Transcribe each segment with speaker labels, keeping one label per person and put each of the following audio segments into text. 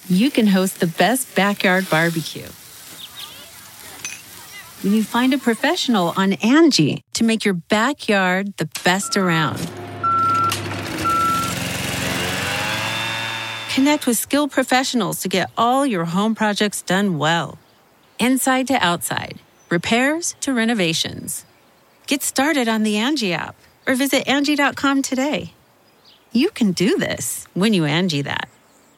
Speaker 1: you can host the best backyard barbecue. When you find a professional on Angie to make your backyard the best around. Connect with skilled professionals to get all your home projects done well. Inside to outside, repairs to renovations. Get started on the Angie app or visit Angie.com today. You can do this when you Angie that.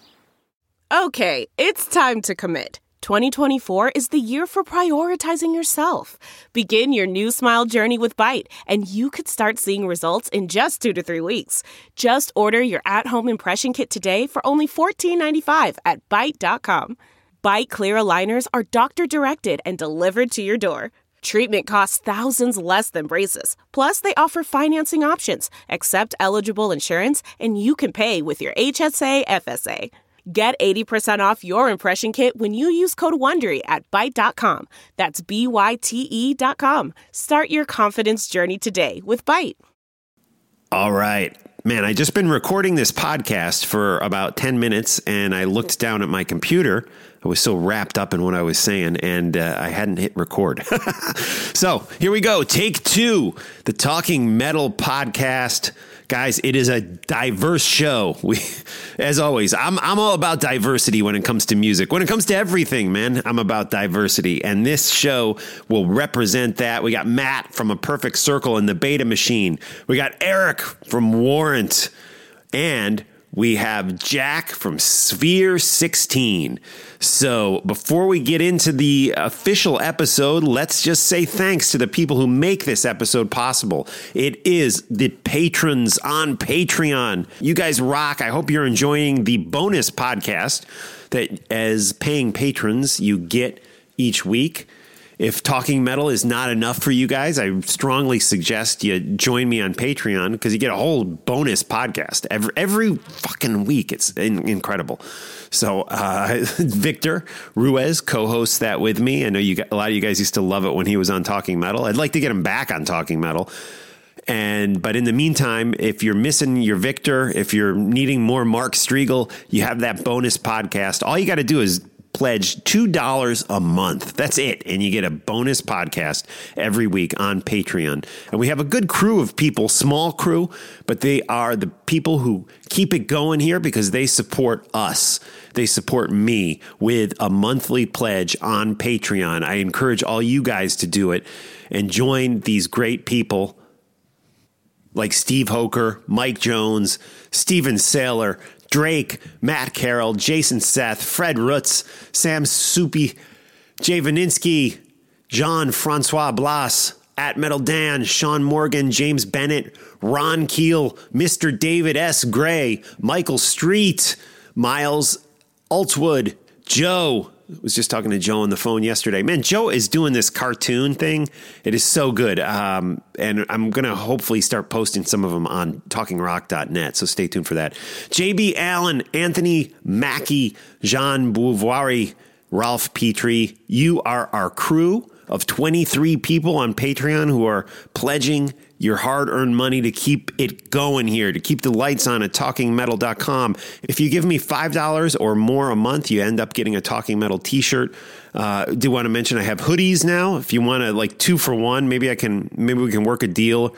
Speaker 2: Okay, it's time to commit. 2024 is the year for prioritizing yourself. Begin your new smile journey with Byte, and you could start seeing results in just 2 to 3 weeks. Just order your at-home impression kit today for only $14.95 at Byte.com. Byte Clear aligners are doctor-directed and delivered to your door. Treatment costs thousands less than braces. Plus, they offer financing options, accept eligible insurance, and you can pay with your HSA FSA. Get 80% off your impression kit when you use code WONDERY at Byte.com. That's BYTE.com. Start your confidence journey today with Byte.
Speaker 3: All right. Man, I just been recording this podcast for about 10 minutes, and I looked down at my computer. I was so wrapped up in what I was saying, and I hadn't hit record. So here we go. Take 2, the Talking Metal podcast. Guys, it is a diverse show. As always, I'm all about diversity when it comes to music. When it comes to everything, man, I'm about diversity. And this show will represent that. We got Matt from A Perfect Circle and the Beta Machine. We got Eric from Warrant. And we have Jack from Sphere 16. So before we get into the official episode, let's just say thanks to the people who make this episode possible. It is the patrons on Patreon. You guys rock. I hope you're enjoying the bonus podcast that as paying patrons you get each week. If Talking Metal is not enough for you guys, I strongly suggest you join me on Patreon because you get a whole bonus podcast every fucking week. It's incredible. So Victor Ruiz co-hosts that with me. I know a lot of you guys used to love it when he was on Talking Metal. I'd like to get him back on Talking Metal. But in the meantime, if you're missing your Victor, if you're needing more Mark Striegel, you have that bonus podcast. All you got to do is pledge $2 a month. That's it. And you get a bonus podcast every week on Patreon. And we have a good crew of people, small crew, but they are the people who keep it going here because they support us. They support me with a monthly pledge on Patreon. I encourage all you guys to do it and join these great people like Steve Hoker, Mike Jones, Steven Saylor, Drake, Matt Carroll, Jason Seth, Fred Rutz, Sam Soupy, Jay Vaninsky, Jean-Francois Blas, at Metal Dan, Sean Morgan, James Bennett, Ron Keel, Mr. David S. Gray, Michael Street, Miles Altwood, Joe. I was just talking to Joe on the phone yesterday. Man, Joe is doing this cartoon thing. It is so good. And I'm going to hopefully start posting some of them on talkingrock.net. So stay tuned for that. JB Allen, Anthony Mackie, Jean Beauvoir, Ralph Petrie. You are our crew of 23 people on Patreon who are pledging your hard-earned money to keep it going here, to keep the lights on at TalkingMetal.com. If you give me $5 or more a month, you end up getting a Talking Metal t-shirt. Do want to mention I have hoodies now. If you want to like 2 for 1, maybe we can work a deal,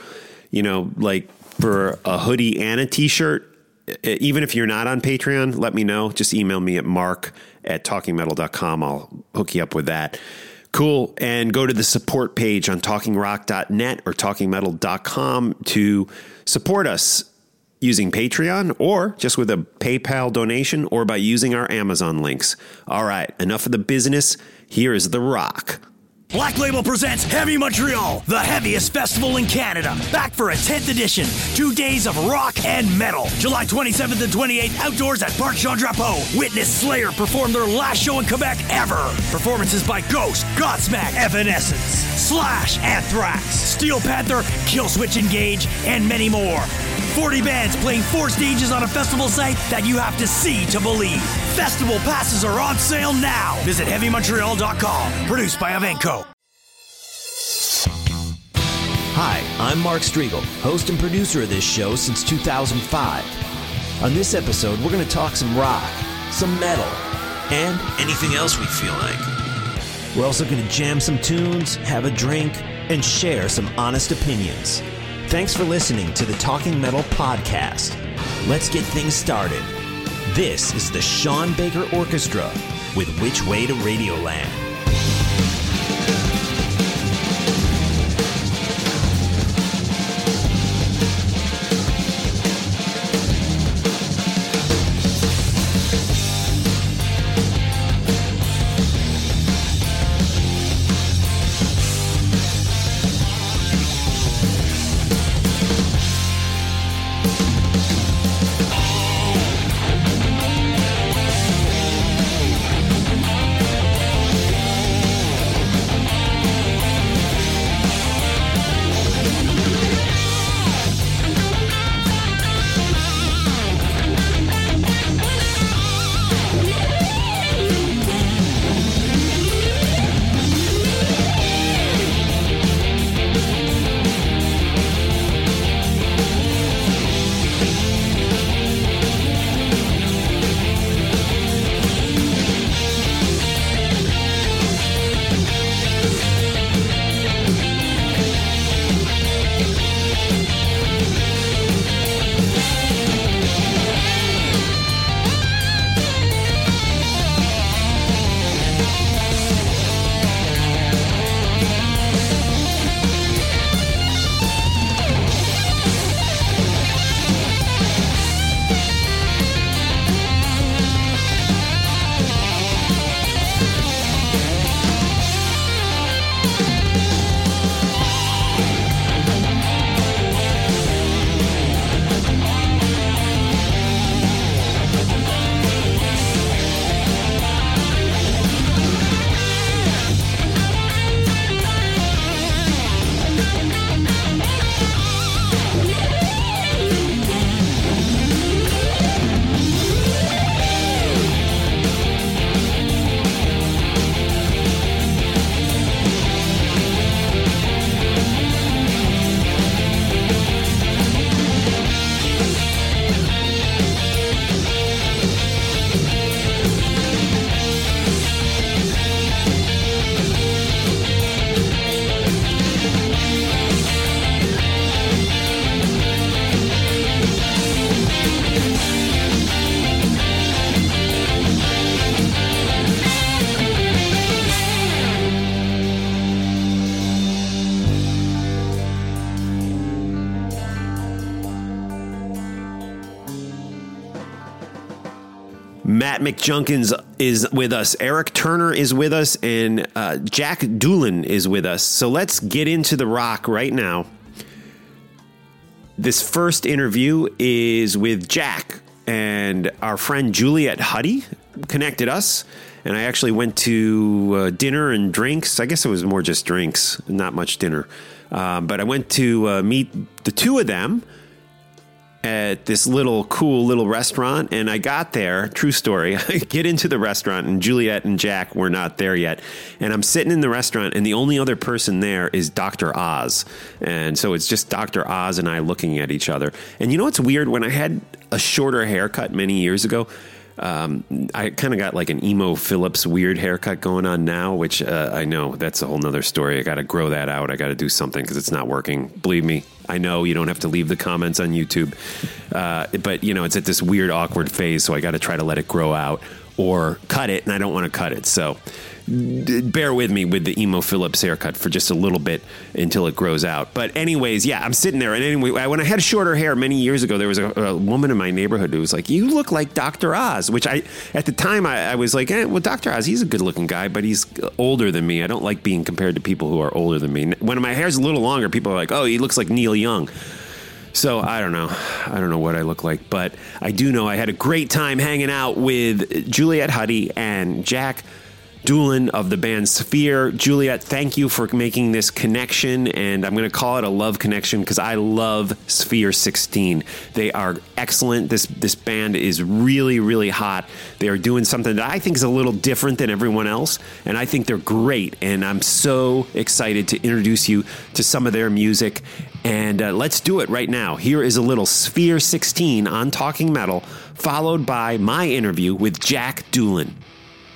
Speaker 3: like for a hoodie and a t-shirt. Even if you're not on Patreon, let me know. Just email me at mark@talkingmetal.com. I'll hook you up with that. Cool. And go to the support page on talkingrock.net or talkingmetal.com to support us using Patreon or just with a PayPal donation or by using our Amazon links. All right. Enough of the business. Here is The Rock.
Speaker 4: Black Label presents Heavy Montreal, the heaviest festival in Canada. Back for a 10th edition. 2 days of rock and metal. July 27th and 28th, outdoors at Parc Jean Drapeau. Witness Slayer perform their last show in Quebec ever. Performances by Ghost, Godsmack, Evanescence, Slash, Anthrax, Steel Panther, Killswitch Engage, and many more. 40 bands playing 4 stages on a festival site that you have to see to believe. Festival passes are on sale now. Visit HeavyMontreal.com. Produced by Avenco.
Speaker 5: Hi, I'm Mark Striegel, host and producer of this show since 2005. On this episode, we're going to talk some rock, some metal, and anything else we feel like. We're also going to jam some tunes, have a drink, and share some honest opinions. Thanks for listening to the Talking Metal Podcast. Let's get things started. This is the Sean Baker Orchestra with Which Way to Radioland.
Speaker 3: Matt McJunkins is with us. Eric Turner is with us, and Jack Doolan is with us. So let's get into the rock right now. This first interview is with Jack, and our friend Juliet Huddy connected us, and I actually went to dinner and drinks. I guess it was more just drinks, not much dinner. But I went to meet the two of them at this cool little restaurant, and I got there, true story, I get into the restaurant, and Juliet and Jack were not there yet, and I'm sitting in the restaurant, and the only other person there is Dr. Oz, and so it's just Dr. Oz and I looking at each other. And you know what's weird? When I had a shorter haircut many years ago, I kind of got like an Emo Phillips weird haircut going on now, which I know that's a whole nother story. I got to grow that out. I got to do something because it's not working. Believe me, I know you don't have to leave the comments on YouTube, but you know, it's at this weird, awkward phase. So I got to try to let it grow out or cut it. And I don't want to cut it. So bear with me with the Emo Phillips haircut for just a little bit until it grows out. But anyways, yeah, I'm sitting there. And anyway, when I had shorter hair many years ago, there was a woman in my neighborhood who was like, "You look like Dr. Oz," which at the time I was like, well, Dr. Oz, he's a good looking guy, but he's older than me. I don't like being compared to people who are older than me. When my hair's a little longer, people are like, "Oh, he looks like Neil Young." So I don't know. I don't know what I look like, but I do know I had a great time hanging out with Juliet Huddy and Jack Doolan of the band Sphere. Juliet, thank you for making this connection, and I'm going to call it a love connection because I love Sphere 16. They are excellent. This band is really, really hot. They are doing something that I think is a little different than everyone else, and I think they're great, and I'm so excited to introduce you to some of their music, and let's do it right now. Here is a little Sphere 16 on Talking Metal, followed by my interview with Jack Doolan.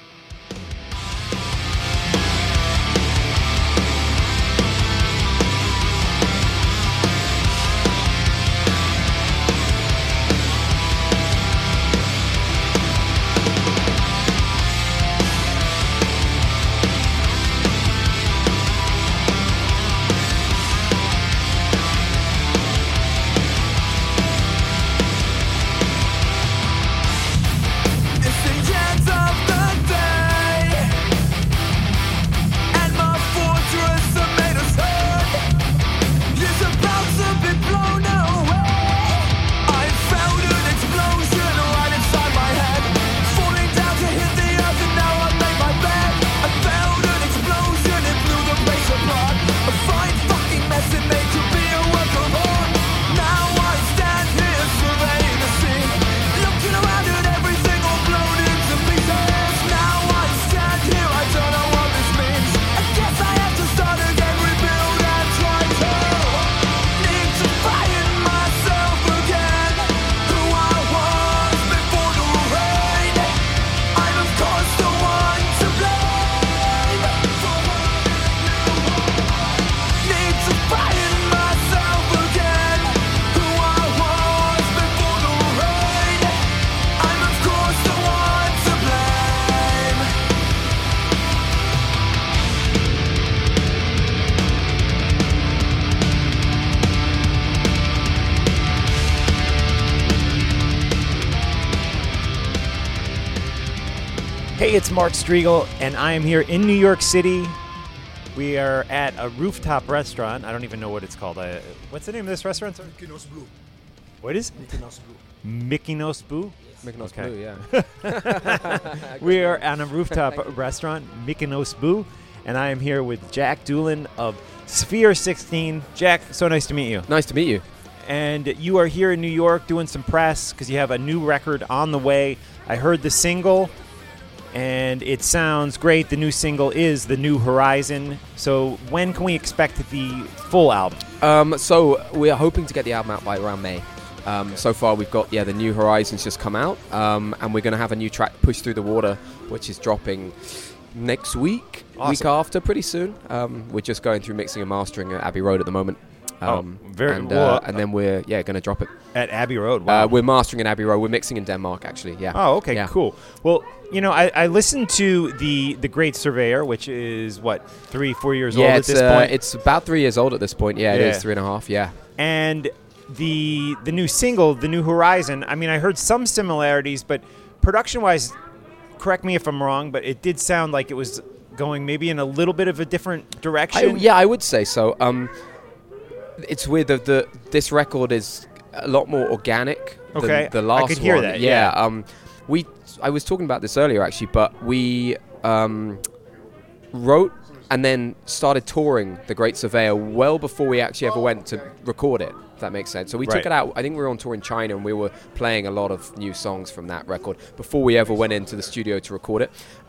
Speaker 5: Hey, it's Mark Striegel, and I am here in New York City. We are at a rooftop restaurant. I don't even know what it's called. What's the name of this restaurant?
Speaker 6: Mykonos Blue.
Speaker 5: What is it?
Speaker 6: Mykonos Blue.
Speaker 5: Mykonos Blue?
Speaker 7: Mykonos
Speaker 5: Okay.
Speaker 7: Blue, yeah.
Speaker 5: We are on a rooftop restaurant, Mykonos Blue, and I am here with Jack Doolan of Sphere 16. Jack, so nice to meet you.
Speaker 7: Nice to meet you.
Speaker 5: And you are here in New York doing some press because you have a new record on the way. I heard the single, and it sounds great. The new single is The New Horizon. So when can we expect the full album?
Speaker 7: So we are hoping to get the album out by around May. So far we've got, The New Horizons just come out, and we're going to have a new track, Push Through the Water, which is dropping next week, week after, pretty soon. We're just going through mixing and mastering at Abbey Road at the moment. And then we're going to drop it
Speaker 5: At Abbey Road. Wow.
Speaker 7: We're mastering in Abbey Road. We're mixing in Denmark, actually. Yeah.
Speaker 5: Oh, okay,
Speaker 7: Yeah.
Speaker 5: cool. Well, I listened to the Great Surveyor, which is 3-4 years old at this point.
Speaker 7: It's about 3 years old at this point. Yeah, it is 3.5. Yeah.
Speaker 5: And the new single, The New Horizon. I mean, I heard some similarities, but production-wise, correct me if I'm wrong, but it did sound like it was going maybe in a little bit of a different direction.
Speaker 7: I would say so. It's weird that this record is a lot more organic than the last one.
Speaker 5: I could hear that. Yeah.
Speaker 7: I was talking about this earlier actually, but we wrote and then started touring The Great Surveyor well before we actually ever went to record it, if that makes sense. So we took it out. I think we were on tour in China and we were playing a lot of new songs from that record before we ever went into the studio to record it.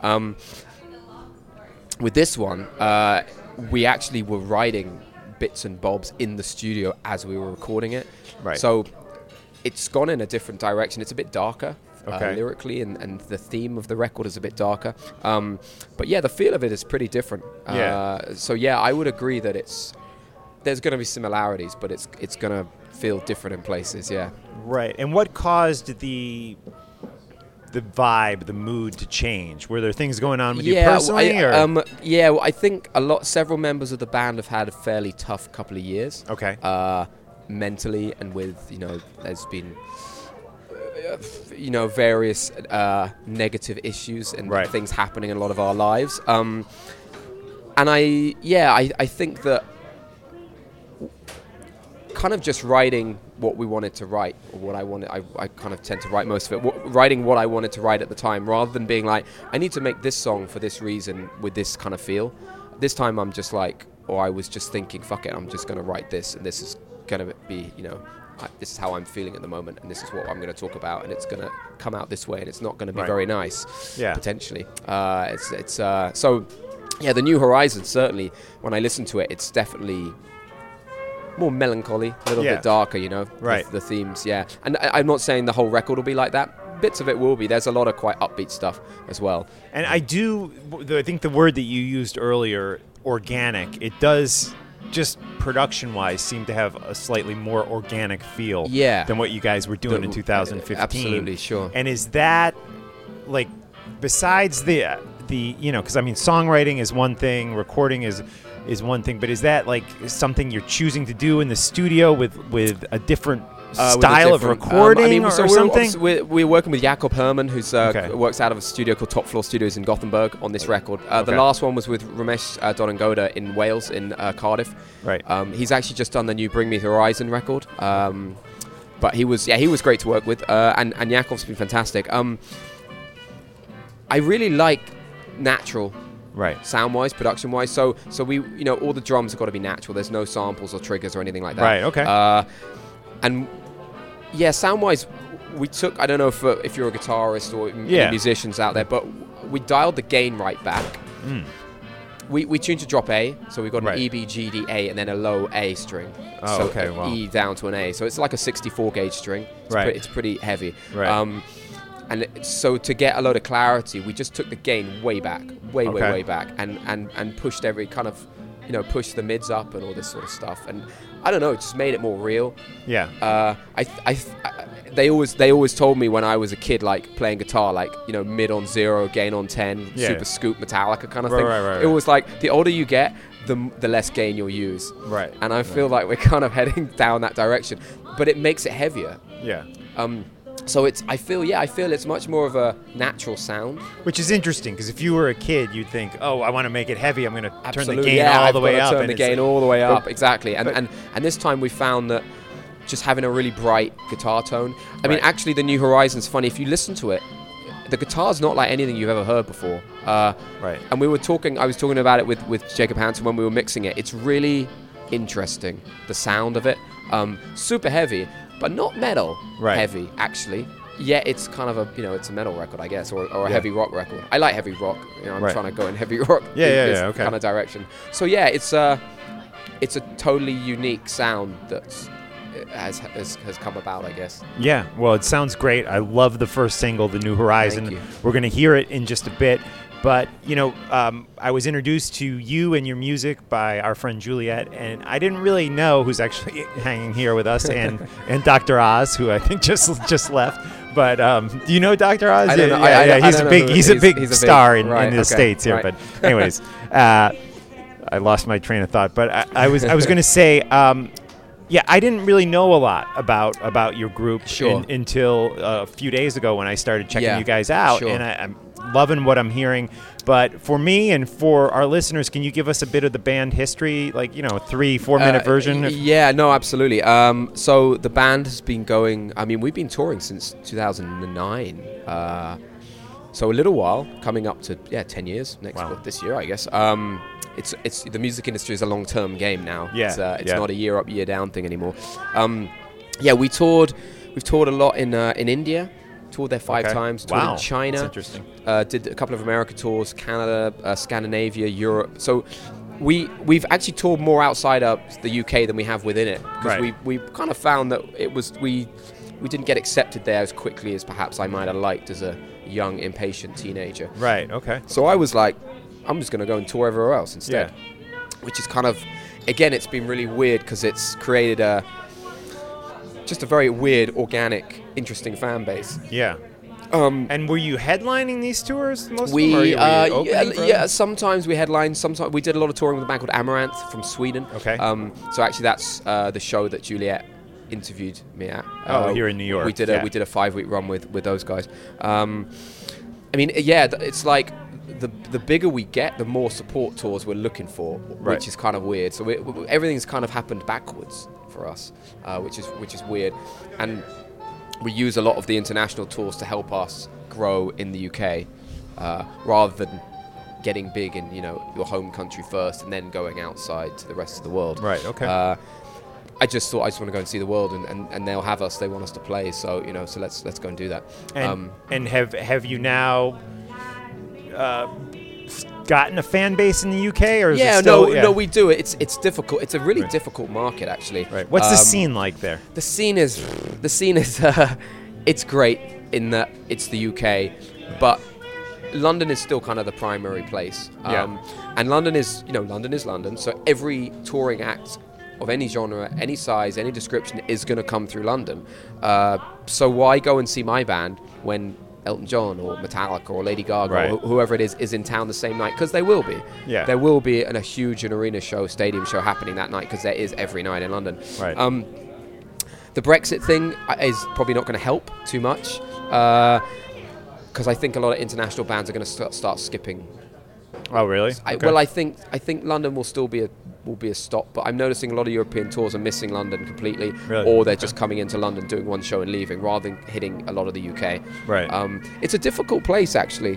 Speaker 7: With this one, we actually were writing bits and bobs in the studio as we were recording it.
Speaker 5: Right.
Speaker 7: So it's gone in a different direction. It's a bit darker lyrically, and the theme of the record is a bit darker. But the feel of it is pretty different. I would agree that there's going to be similarities, but it's going to feel different in places. Yeah. Right.
Speaker 5: And what caused the vibe, the mood to change? Were there things going on with you personally?
Speaker 7: I think several members of the band have had a fairly tough couple of years.
Speaker 5: Okay.
Speaker 7: Mentally, and with, there's been, various negative issues and things happening in a lot of our lives. And I think that kind of just writing what we wanted to write, or what I wanted. I kind of tend to write most of it, writing what I wanted to write at the time, rather than being like, I need to make this song for this reason with this kind of feel. This time I'm just like, I was just thinking, fuck it, I'm just going to write this, and this is going to be, this is how I'm feeling at the moment, and this is what I'm going to talk about, and it's going to come out this way, and it's not going to be very nice, potentially. The New Horizon, certainly, when I listen to it, it's definitely more melancholy, a little bit darker, the themes, And I'm not saying the whole record will be like that. Bits of it will be. There's a lot of quite upbeat stuff as well.
Speaker 5: And I think the word that you used earlier, organic, it does just production-wise seem to have a slightly more organic feel than what you guys were doing in 2015.
Speaker 7: Absolutely, sure.
Speaker 5: And is that, besides the because songwriting is one thing, recording is one thing, but is that something you're choosing to do in the studio with a different style of recording or something?
Speaker 7: We're working with Jakob Herman, who's works out of a studio called Top Floor Studios in Gothenburg on this record. The last one was with Ramesh Donangoda in Wales, in Cardiff.
Speaker 5: Right.
Speaker 7: He's actually just done the new Bring Me Horizon record. But he was great to work with, and Jakob's been fantastic. I really like natural.
Speaker 5: Right.
Speaker 7: Sound-wise, production-wise. So we, all the drums have got to be natural. There's no samples or triggers or anything like that.
Speaker 5: Right, okay.
Speaker 7: Sound-wise, we took, I don't know if you're a guitarist or musicians out there, but we dialed the gain right back.
Speaker 5: Mm.
Speaker 7: We tuned to drop A, so we got an E, B, G, D, A, and then a low A string.
Speaker 5: Oh,
Speaker 7: so
Speaker 5: okay, wow.
Speaker 7: E down to an A. So it's like a 64-gauge string. It's pretty heavy.
Speaker 5: Right.
Speaker 7: And so to get a load of clarity, we just took the gain way back, way back, and pushed every kind of, pushed the mids up and all this sort of stuff. And I don't know, it just made it more real.
Speaker 5: Yeah.
Speaker 7: They always told me when I was a kid, playing guitar, mid on 0, gain on 10, super scoop Metallica kind of thing.
Speaker 5: Right.
Speaker 7: It was like the older you get, the less gain you'll use.
Speaker 5: Right.
Speaker 7: And I feel like we're kind of heading down that direction, but it makes it heavier.
Speaker 5: Yeah.
Speaker 7: So I feel it's much more of a natural sound.
Speaker 6: Which is interesting, because if you were a kid, you'd think, oh, I want to make it heavy. I'm going to turn the
Speaker 7: Absolutely,
Speaker 6: gain all the way up.
Speaker 7: Turn the gain all the way up, exactly.
Speaker 6: but-
Speaker 7: And this time we found that just having a really bright guitar tone. I mean,
Speaker 6: Right.
Speaker 7: actually, the New Horizons, funny, if you listen to it, the guitar's not like anything you've ever heard before.
Speaker 6: Right.
Speaker 7: And I was talking about it with Jacob Hansen when we were mixing it. It's really interesting, the sound of it. Super heavy, but not metal heavy, actually. Yeah, it's kind of it's a metal record, I guess, or a heavy rock record. I like heavy rock. I'm trying to go in heavy rock
Speaker 6: Okay.
Speaker 7: kind of direction. So yeah, it's a totally unique sound that has come about, I guess.
Speaker 6: Yeah, well, it sounds great. I love the first single, The New Horizon.
Speaker 7: Thank you.
Speaker 6: We're going to hear it in just a bit. But, I was introduced to you and your music by our friend Juliet, and I didn't really know who's actually hanging here with us, and Dr. Oz, who I think just left. But do you know Dr. Oz?
Speaker 7: I don't know.
Speaker 6: Yeah,
Speaker 7: I don't know
Speaker 6: he's a big star in
Speaker 7: right,
Speaker 6: the
Speaker 7: okay,
Speaker 6: States here.
Speaker 7: right.
Speaker 6: But anyways, I lost my train of thought. But I was going to say, I didn't really know a lot about your group until a few days ago when I started checking you guys out, and I'm loving what I'm hearing. But for me and for our listeners, can you give us a bit of the band history, like 3-4 minute version?
Speaker 7: Yeah, no, absolutely. So the band has been going. I mean, we've been touring since 2009. So a little while, coming up to 10 years this year, I guess. It's the music industry is a long-term game now. It's not a year up, year down thing anymore. We've toured a lot in India. Toured there 5 times. Toured in China.
Speaker 6: That's interesting.
Speaker 7: Did a couple of America tours, Canada, Scandinavia, Europe. So we've actually toured more outside of the UK than we have within it, because we kind of found that we didn't get accepted there as quickly as perhaps I might have liked as a young, impatient teenager.
Speaker 6: Right. Okay.
Speaker 7: So I was like, I'm just going to go and tour everywhere else instead, which is kind of, again, it's been really weird because it's created just a very weird, organic, interesting fan base.
Speaker 6: Yeah. And were you headlining these tours most of them? Or were you
Speaker 7: yeah. Sometimes we headlined. Sometimes we did a lot of touring with a band called Amaranth from Sweden.
Speaker 6: Okay.
Speaker 7: So actually, that's the show that Juliet interviewed me at.
Speaker 6: Here in New York.
Speaker 7: We did a 5-week run with those guys. I mean, it's like the bigger we get, the more support tours we're looking for, which is kind of weird. So everything's kind of happened backwards for us, which is weird, and we use a lot of the international tours to help us grow in the UK, rather than getting big in your home country first and then going outside to the rest of the world.
Speaker 6: Right. Okay.
Speaker 7: I just thought I just want to go and see the world, and they'll have us. They want us to play, so so let's go and do that.
Speaker 6: And have you now gotten a fan base in the UK, or is it still,
Speaker 7: no, we do it. It's difficult. It's a really difficult market, actually.
Speaker 6: Right. What's the scene like there?
Speaker 7: The scene is it's great in that it's the UK, but London is still kind of the primary place. And London is London. So every touring act of any genre, any size, any description is going to come through London. So why go and see my band when Elton John or Metallica or Lady Gaga or whoever it is in town the same night? Because they will be. Yeah. There will be a huge arena show, stadium show happening that night, because there is every night in London.
Speaker 6: Right.
Speaker 7: The Brexit thing is probably not going to help too much, because I think a lot of international bands are going to start skipping.
Speaker 6: Oh, really? Okay.
Speaker 7: Well, I think London will still be a stop, but I'm noticing a lot of European tours are missing London completely, or they're just coming into London, doing one show and leaving, rather than hitting a lot of the UK.
Speaker 6: Right.
Speaker 7: It's a difficult place, actually,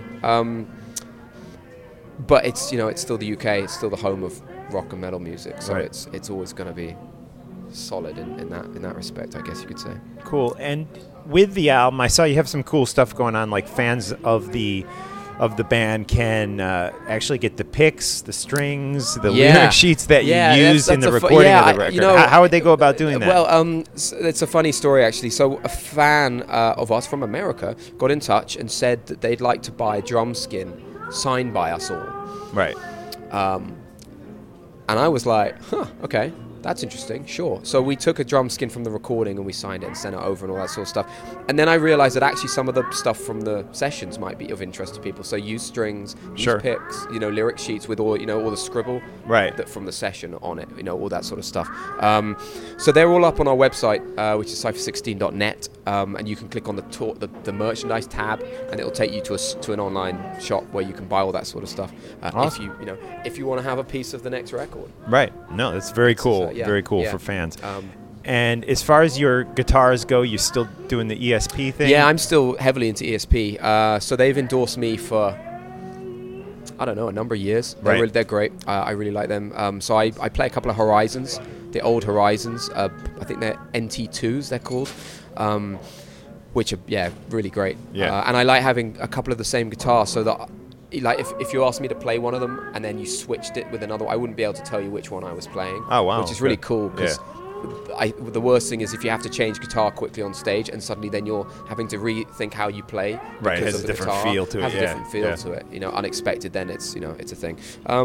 Speaker 7: but it's still the UK. It's still the home of rock and metal music, so it's always going to be solid in that respect, I guess you could say.
Speaker 6: Cool. And with the album, I saw you have some cool stuff going on, like fans of the band can actually get the picks, the strings, the lyric sheets that you used in the recording of the record. How would they go about doing that?
Speaker 7: Well, it's a funny story, actually. So a fan of us from America got in touch and said that they'd like to buy a drum skin signed by us all.
Speaker 6: Right.
Speaker 7: And I was like, okay. That's interesting, sure. So we took a drum skin from the recording and we signed it and sent it over and all that sort of stuff. And then I realized that actually some of the stuff from the sessions might be of interest to people. So use strings, use picks, lyric sheets with all the scribble that from the session on it, all that sort of stuff. So they're all up on our website, which is cypher16.net. and you can click on the merchandise tab, and it'll take you to an online shop where you can buy all that sort of stuff.
Speaker 6: Awesome.
Speaker 7: If you want to have a piece of the next record.
Speaker 6: Right. No, that's very cool. Very cool for fans. And as far as your guitars go, you're still doing the ESP thing?
Speaker 7: Yeah, I'm still heavily into ESP. So they've endorsed me for, I don't know, a number of years. They're great. I really like them. So I play a couple of Horizons, the old Horizons. I think they're NT2s, they're called, which are, really great.
Speaker 6: Yeah.
Speaker 7: And I like having a couple of the same guitars so that, like, if you asked me to play one of them and then you switched it with another, I wouldn't be able to tell you which one I was playing.
Speaker 6: Oh, wow.
Speaker 7: Which is really cool, because the worst thing is if you have to change guitar quickly on stage and suddenly then you're having to rethink how you play.
Speaker 6: Right, it has a different feel to it.
Speaker 7: Has a different feel to it. Unexpected, then it's it's a thing.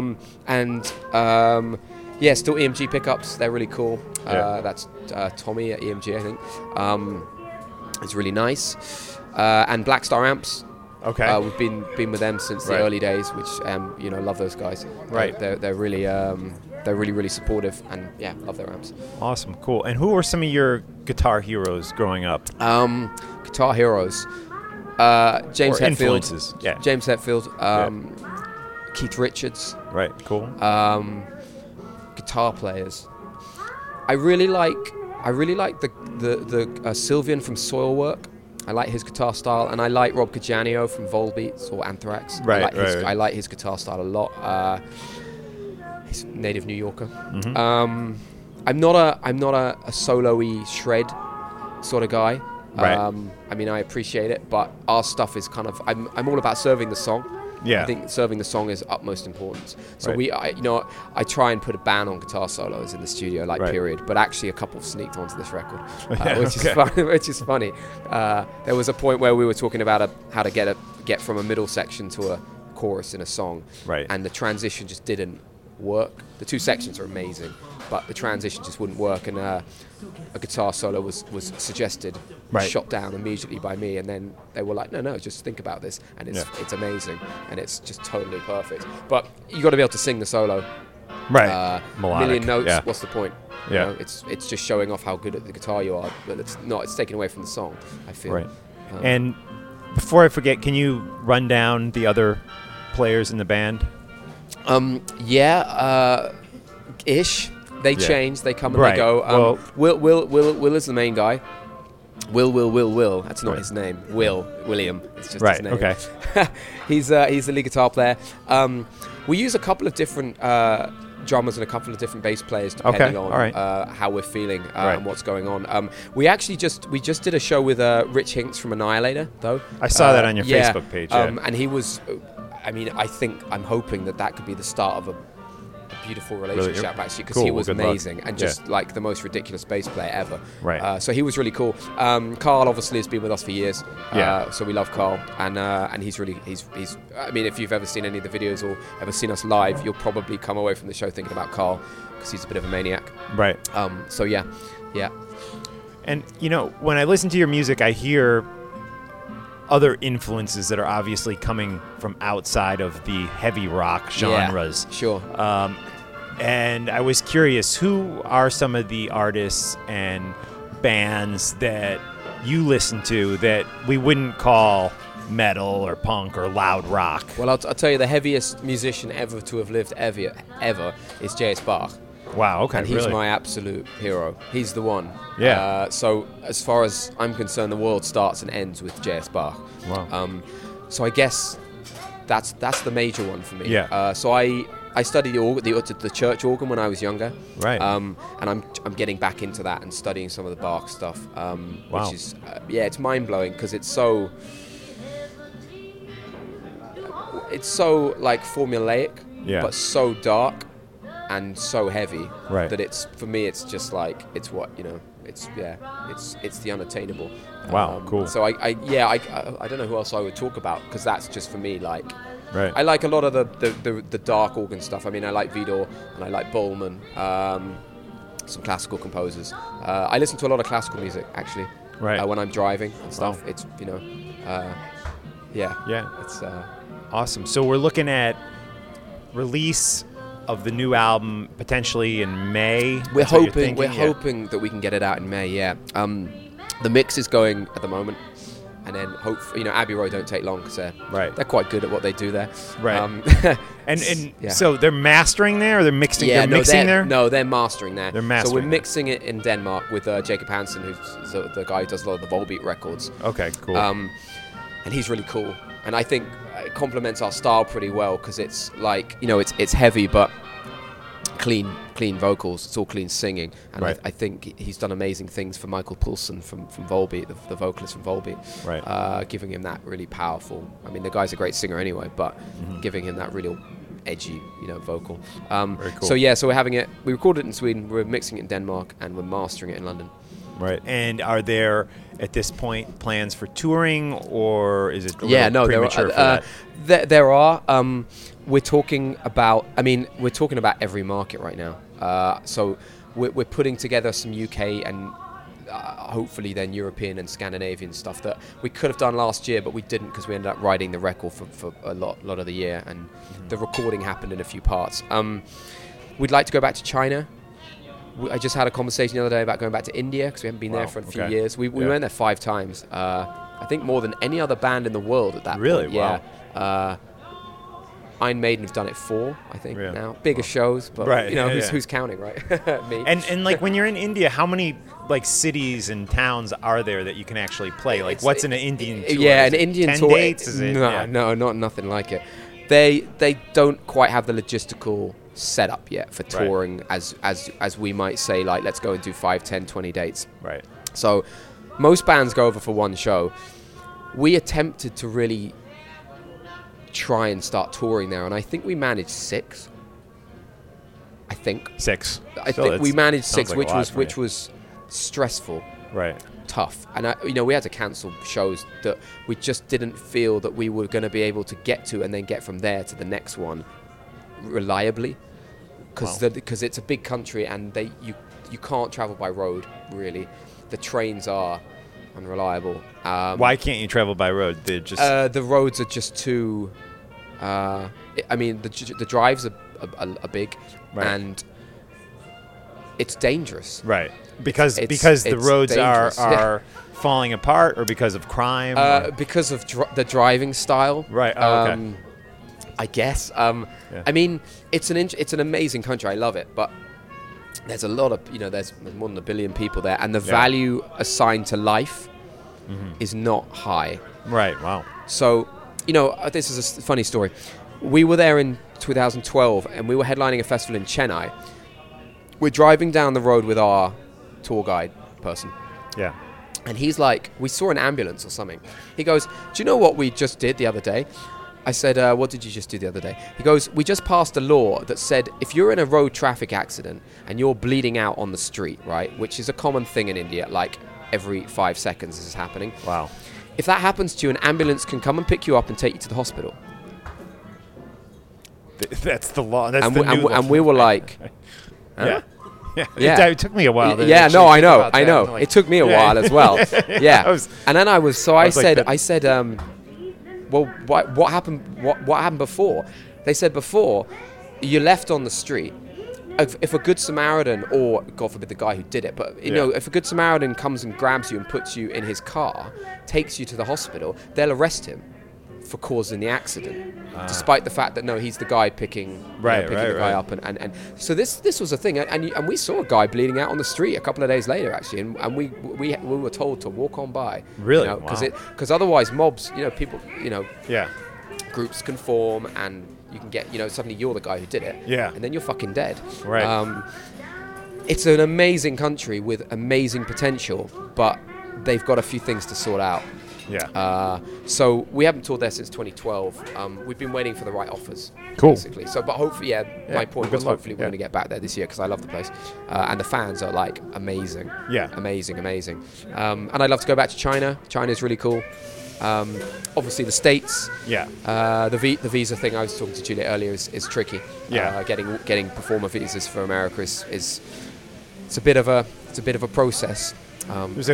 Speaker 7: Still EMG pickups. They're really cool. That's Tommy at EMG, I think. It's really nice. And Black Star amps.
Speaker 6: Okay.
Speaker 7: We've been with them since the early days, which love those guys.
Speaker 6: Right.
Speaker 7: They're really supportive, and love their amps.
Speaker 6: Awesome, cool. And who were some of your guitar heroes growing up?
Speaker 7: Guitar heroes. James
Speaker 6: or
Speaker 7: Hetfield.
Speaker 6: Influences. Yeah.
Speaker 7: James Hetfield. Keith Richards.
Speaker 6: Right. Cool.
Speaker 7: Guitar players. I really like the Sylvian from Soilwork. I like his guitar style, and I like Rob Cajanio from Volbeats or Anthrax. I like his guitar style a lot. He's a native New Yorker.
Speaker 6: Mm-hmm.
Speaker 7: I'm not a solo-y shred sort of guy.
Speaker 6: Right.
Speaker 7: I appreciate it, but our stuff is kind of. I'm all about serving the song.
Speaker 6: Yeah.
Speaker 7: I think serving the song is utmost importance. So
Speaker 6: right.
Speaker 7: I try and put a ban on guitar solos in the studio, period. But actually, a couple sneaked onto this record, which is funny. There was a point where we were talking about how to get from a middle section to a chorus in a song,
Speaker 6: right?
Speaker 7: And the transition just didn't work. The two sections are amazing, but the transition just wouldn't work, and a guitar solo was suggested, shot down immediately by me, and then they were like, no, just think about this, and it's amazing, and it's just totally perfect. But you got to be able to sing the solo,
Speaker 6: right?
Speaker 7: Melodic, million notes. What's the point?
Speaker 6: Yeah,
Speaker 7: it's just showing off how good at the guitar you are, but it's taken away from the song, I feel.
Speaker 6: Right. And before I forget, can you run down the other players in the band?
Speaker 7: Ish. They change. They come and they go. Will is the main guy. Will. That's not his name. William. It's just his name.
Speaker 6: Okay.
Speaker 7: He's the lead guitar player. We use a couple of different drummers and a couple of different bass players depending on how we're feeling and what's going on. We just did a show with Rich Hinks from Annihilator, though.
Speaker 6: I saw that on your Facebook page.
Speaker 7: And he was. I'm hoping that could be the start of a beautiful relationship, actually, because he was amazing and just like the most ridiculous bass player ever.
Speaker 6: Right.
Speaker 7: So he was really cool. Carl obviously has been with us for years. So we love Carl, and he's really he's. I mean, if you've ever seen any of the videos or ever seen us live, you'll probably come away from the show thinking about Carl because he's a bit of a maniac.
Speaker 6: Right.
Speaker 7: So yeah.
Speaker 6: And when I listen to your music, I hear other influences that are obviously coming from outside of the heavy rock genres.
Speaker 7: Yeah, sure.
Speaker 6: And I was curious, who are some of the artists and bands that you listen to that we wouldn't call metal or punk or loud rock?
Speaker 7: Well, I'll tell you, the heaviest musician ever to have lived ever is J.S. Bach.
Speaker 6: Wow, okay,
Speaker 7: and he's
Speaker 6: really?
Speaker 7: my absolute hero. He's the one.
Speaker 6: Yeah.
Speaker 7: So as far as I'm concerned, the world starts and ends with J.S. Bach.
Speaker 6: Wow.
Speaker 7: So I guess that's the major one for me.
Speaker 6: Yeah.
Speaker 7: So I studied the church organ when I was younger.
Speaker 6: Right.
Speaker 7: And I'm getting back into that and studying some of the Bach stuff.
Speaker 6: Wow.
Speaker 7: Which is it's mind blowing because it's so like formulaic, but so dark and so heavy that it's, for me, it's just like, it's what, it's the unattainable.
Speaker 6: Wow, cool.
Speaker 7: So I don't know who else I would talk about, because that's just, for me, like,
Speaker 6: right.
Speaker 7: I like a lot of the dark organ stuff. I mean, I like Vidor and I like Bollman, some classical composers. I listen to a lot of classical music, actually, when I'm driving and stuff.
Speaker 6: Wow.
Speaker 7: It's, it's
Speaker 6: awesome. So we're looking at release of the new album potentially in May.
Speaker 7: We're hoping that we can get it out in May. Yeah. The mix is going at the moment. And then hopefully, Abbey Road don't take long because they're quite good at what they do there.
Speaker 6: Right. So they're mastering there, or they're mixing?
Speaker 7: Yeah,
Speaker 6: they're mixing there.
Speaker 7: No, they're mastering there.
Speaker 6: They're mastering.
Speaker 7: So we're mixing it in Denmark with Jacob Hansen, who's the guy who does a lot of the Volbeat records.
Speaker 6: Okay, cool.
Speaker 7: And he's really cool, and I think it complements our style pretty well because it's like it's heavy but clean vocals. It's all clean singing, and
Speaker 6: right.
Speaker 7: I think he's done amazing things for Michael Poulsen from Volbeat, the vocalist from Volbeat.
Speaker 6: Right.
Speaker 7: Giving him that really powerful. I mean, the guy's a great singer anyway, but giving him that really edgy, vocal.
Speaker 6: Very cool.
Speaker 7: So we're having it. We recorded it in Sweden. We're mixing it in Denmark, and we're mastering it in London.
Speaker 6: Right. And are there at this point plans for touring, or is it premature for that?
Speaker 7: There are. We're talking about every market right now. So we're putting together some UK and hopefully then European and Scandinavian stuff that we could have done last year, but we didn't because we ended up writing the record for a lot of the year, and the recording happened in a few parts. We'd like to go back to China. I just had a conversation the other day about going back to India because we haven't been there for a few years. We went there 5 times. I think more than any other band in the world at that point.
Speaker 6: Really?
Speaker 7: Yeah.
Speaker 6: Wow.
Speaker 7: Iron Maiden have done it 4, I think, now. Bigger shows, but who's counting, right? Me.
Speaker 6: And like when you're in India, how many like cities and towns are there that you can actually play? Like what's an Indian tour?
Speaker 7: Yeah, an Indian
Speaker 6: 10
Speaker 7: tour.
Speaker 6: dates? Is it?
Speaker 7: No, not nothing like it. They don't quite have the logistical setup yet for touring as we might say, like, let's go and do 5, 10, 20 dates.
Speaker 6: Right.
Speaker 7: So most bands go over for one show. We attempted to really try and start touring there, and I think we managed 6. I think
Speaker 6: 6.
Speaker 7: I think we managed 6, which was stressful,
Speaker 6: right,
Speaker 7: tough, and we had to cancel shows that we just didn't feel that we were going to be able to get to, and then get from there to the next one reliably, because it's a big country, and you can't travel by road really. The trains are unreliable.
Speaker 6: Why can't you travel by road? They're just
Speaker 7: the roads are just too. The drives are big, and it's dangerous.
Speaker 6: Right, because the roads are falling apart, or because of crime.
Speaker 7: Because of the driving style.
Speaker 6: Right. Oh, okay.
Speaker 7: I guess. I mean, it's an amazing country. I love it, but there's a lot of there's more than 1 billion people there, and the value assigned to life is not high.
Speaker 6: Right. Wow.
Speaker 7: So, this is a funny story. We were there in 2012, and we were headlining a festival in Chennai. We're driving down the road with our tour guide person.
Speaker 6: Yeah.
Speaker 7: And he's like, we saw an ambulance or something. He goes, do you know what we just did the other day? I said, what did you just do the other day? He goes, we just passed a law that said if you're in a road traffic accident and you're bleeding out on the street, right, which is a common thing in India, like every 5 seconds this is happening.
Speaker 6: Wow.
Speaker 7: If that happens to you, an ambulance can come and pick you up and take you to the hospital.
Speaker 6: That's the law. That's
Speaker 7: and we were like,
Speaker 6: huh? Yeah. It took me a while.
Speaker 7: I know. Like, it took me a while as well. Yeah. And then I said, well, what happened? What happened before? They said before, you're left on the street. If a good Samaritan, or God forbid the guy who did it, but if a good Samaritan comes and grabs you and puts you in his car, takes you to the hospital, they'll arrest him for causing the accident, despite the fact that he's the guy picking the guy up, and so this was a thing, and we saw a guy bleeding out on the street a couple of days later actually, and we were told to walk on by.
Speaker 6: Really?
Speaker 7: Because otherwise mobs, people,
Speaker 6: yeah,
Speaker 7: groups can form, and you can get, suddenly you're the guy who did it, and then you're fucking dead.
Speaker 6: Right.
Speaker 7: It's an amazing country with amazing potential, but they've got a few things to sort out.
Speaker 6: Yeah.
Speaker 7: So we haven't toured there since 2012. We've been waiting for the right offers.
Speaker 6: Cool.
Speaker 7: Basically. So, but hopefully, my point was hopefully we're going to get back there this year because I love the place, and the fans are like amazing.
Speaker 6: Yeah.
Speaker 7: Amazing. And I'd love to go back to China. China's really cool. Obviously the States.
Speaker 6: Yeah.
Speaker 7: The visa thing I was talking to Juliet earlier is tricky.
Speaker 6: Yeah.
Speaker 7: Getting performer visas for America is it's a bit of a process.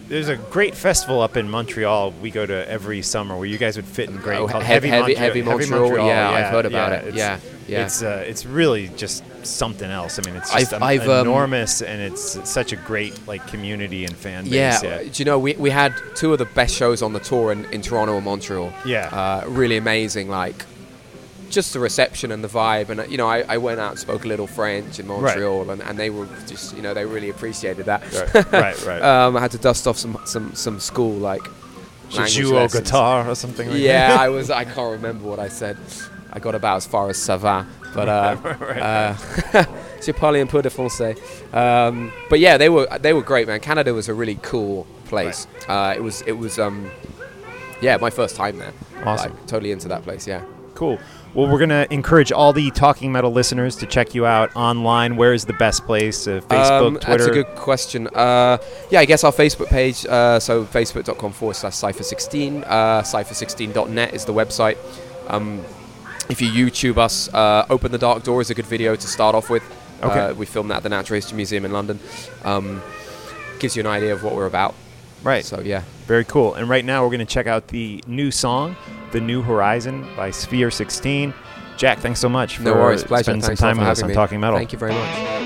Speaker 6: There's a great festival up in Montreal we go to every summer where you guys would fit in great. Called
Speaker 7: Heavy Montreal. Yeah, I've heard about it.
Speaker 6: It's really just something else. I mean, it's just enormous, and it's such a great community and fan base.
Speaker 7: Yeah. Do you know, we had two of the best shows on the tour in Toronto and Montreal.
Speaker 6: Yeah.
Speaker 7: Really amazing, just the reception and the vibe. And, I went out and spoke a little French in Montreal, right. and they were just, they really appreciated that.
Speaker 6: Right.
Speaker 7: I had to dust off some school, language lessons.
Speaker 6: Guitar or something like that.
Speaker 7: Yeah, I can't remember what I said. I got about as far as ça va, but je parle un peu de français. But yeah, they were great, man. Canada was a really cool place. Right. It was my first time there.
Speaker 6: Awesome.
Speaker 7: Totally into that place. Yeah.
Speaker 6: Cool. Well, we're going to encourage all the Talking Metal listeners to check you out online. Where is the best place? Facebook, Twitter?
Speaker 7: That's a good question. I guess our Facebook page, so facebook.com/Cypher16. Cypher16.net is the website. If you YouTube us, Open the Dark Door is a good video to start off with.
Speaker 6: Okay.
Speaker 7: We filmed that at the Natural History Museum in London. Gives you an idea of what we're about.
Speaker 6: Right.
Speaker 7: So, yeah.
Speaker 6: Very cool. And right now we're going to check out the new song, The New Horizon by Sphere 16. Jack, thanks so much for spending some time with us on Talking Metal.
Speaker 7: Thank you very much.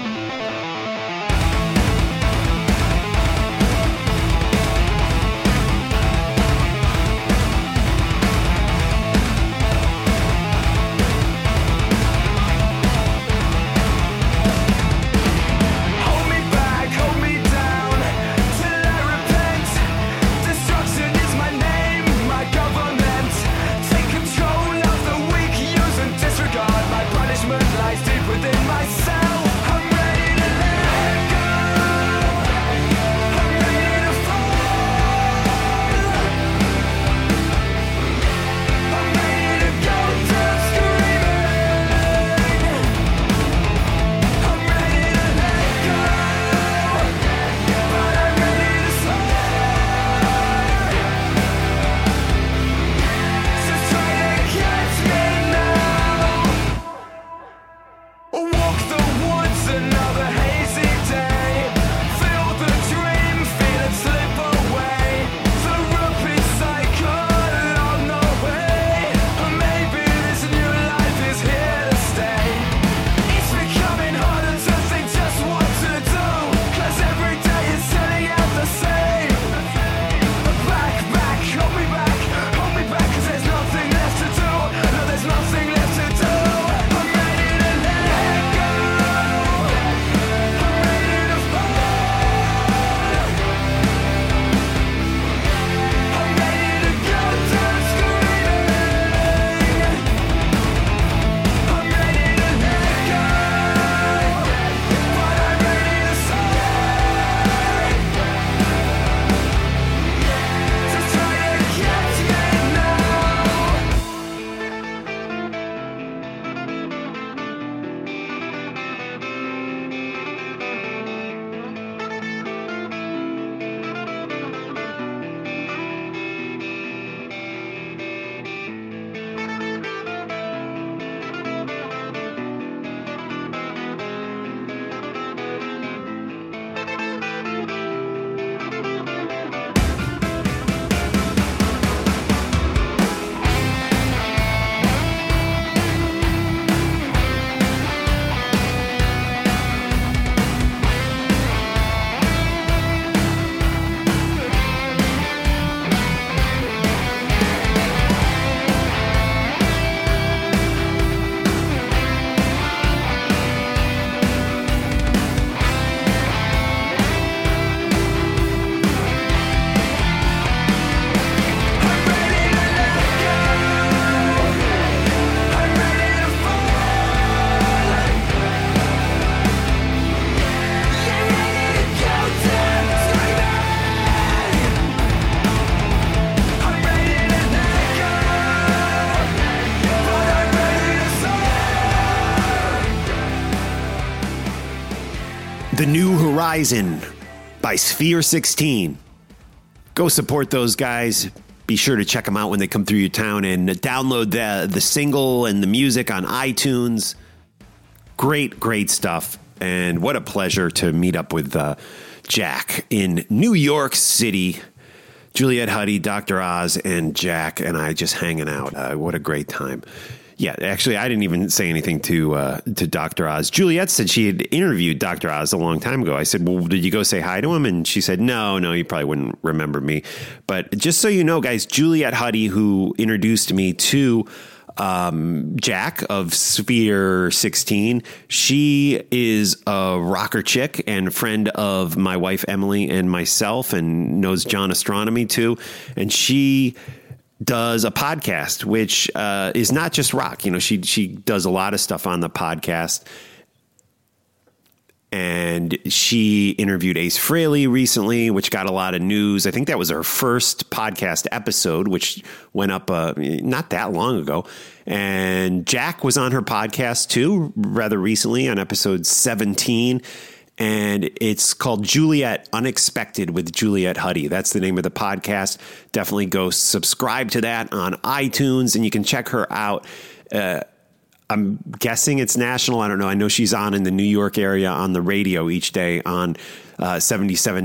Speaker 3: The New Horizon by Sphere 16. Go support those guys. Be sure to check them out when they come through your town and download the single and the music on iTunes. Great stuff. And what a pleasure to meet up with Jack in New York City. Juliet Huddy, Dr. Oz, and Jack and I just hanging out. What a great time. Yeah, actually, I didn't even say anything to Dr. Oz. Juliet said she had interviewed Dr. Oz a long time ago. I said, well, did you go say hi to him? And she said, no, you probably wouldn't remember me. But just so you know, guys, Juliet Huddy, who introduced me to Jack of Sphere 16, she is a rocker chick and friend of my wife, Emily, and myself, and knows John Astronomy, too. And she does a podcast, which is not just rock. You know, she does a lot of stuff on the podcast. And she interviewed Ace Frehley recently, which got a lot of news. I think that was her first podcast episode, which went up not that long ago. And Jack was on her podcast too, rather recently, on episode 17. And it's called Juliet Unexpected with Juliet Huddy. That's the name of the podcast. Definitely go subscribe to that on iTunes, and you can check her out. I'm guessing it's national. I don't know. I know she's on in the New York area on the radio each day on 77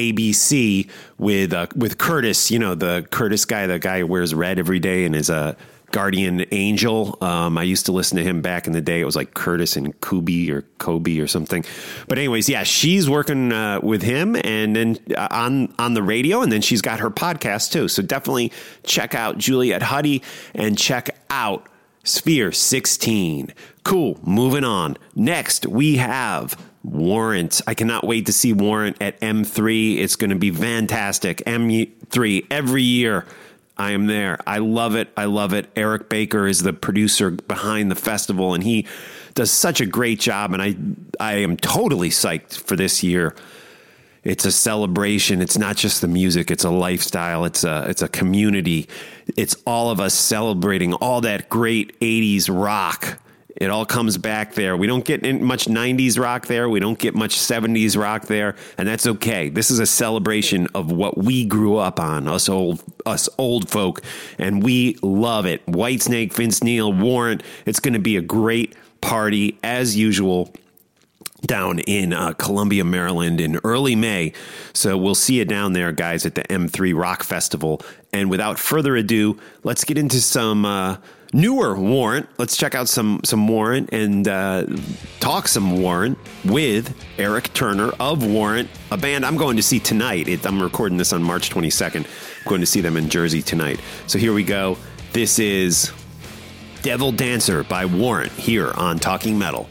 Speaker 3: WABC with Curtis. You know, the Curtis guy, the guy who wears red every day and is a guardian angel. I used to listen to him back in the day. It was like Curtis and Kobe or something. But anyways, yeah, she's working with him and then on the radio, and then she's got her podcast too. So definitely check out Juliet Huddy and check out Sphere 16. Cool. Moving on. Next, we have Warrant. I cannot wait to see Warrant at M3. It's going to be fantastic. M3 every year. I am there. I love it. Eric Baker is the producer behind the festival, and he does such a great job. And I am totally psyched for this year. It's a celebration. It's not just the music. It's a lifestyle. It's a community. It's all of us celebrating all that great 80s rock. It all comes back there. We don't get much 90s rock there. We don't get much 70s rock there. And that's okay. This is a celebration of what we grew up on, us old folk. And we love it. Whitesnake, Vince Neil, Warrant. It's going to be a great party as usual down in Columbia, Maryland in early May. So we'll see you down there, guys, at the M3 Rock Festival. And without further ado, let's get into some newer Warrant. Let's check out some Warrant and talk some Warrant with Eric Turner of Warrant, a band I'm going to see tonight. I'm recording this on March 22nd. I'm going to see them in Jersey tonight. So here we go. This is Devil Dancer by Warrant here on Talking Metal.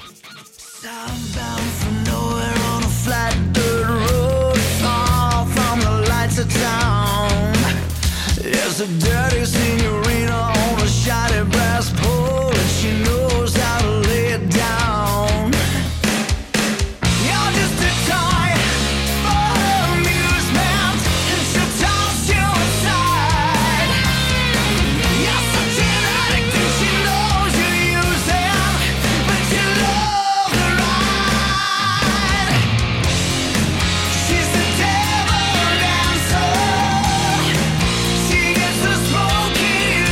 Speaker 8: I'm bound from nowhere on a flat dirt road, far from the lights of town. There's a dirty senorita on a shiny brass pole, and she knows how to lay it down. You're just a toy for her amusement, and she'll toss you aside. You're such an addict, and she knows you're using, but you love the ride. She's the devil dancer. She gets the smoky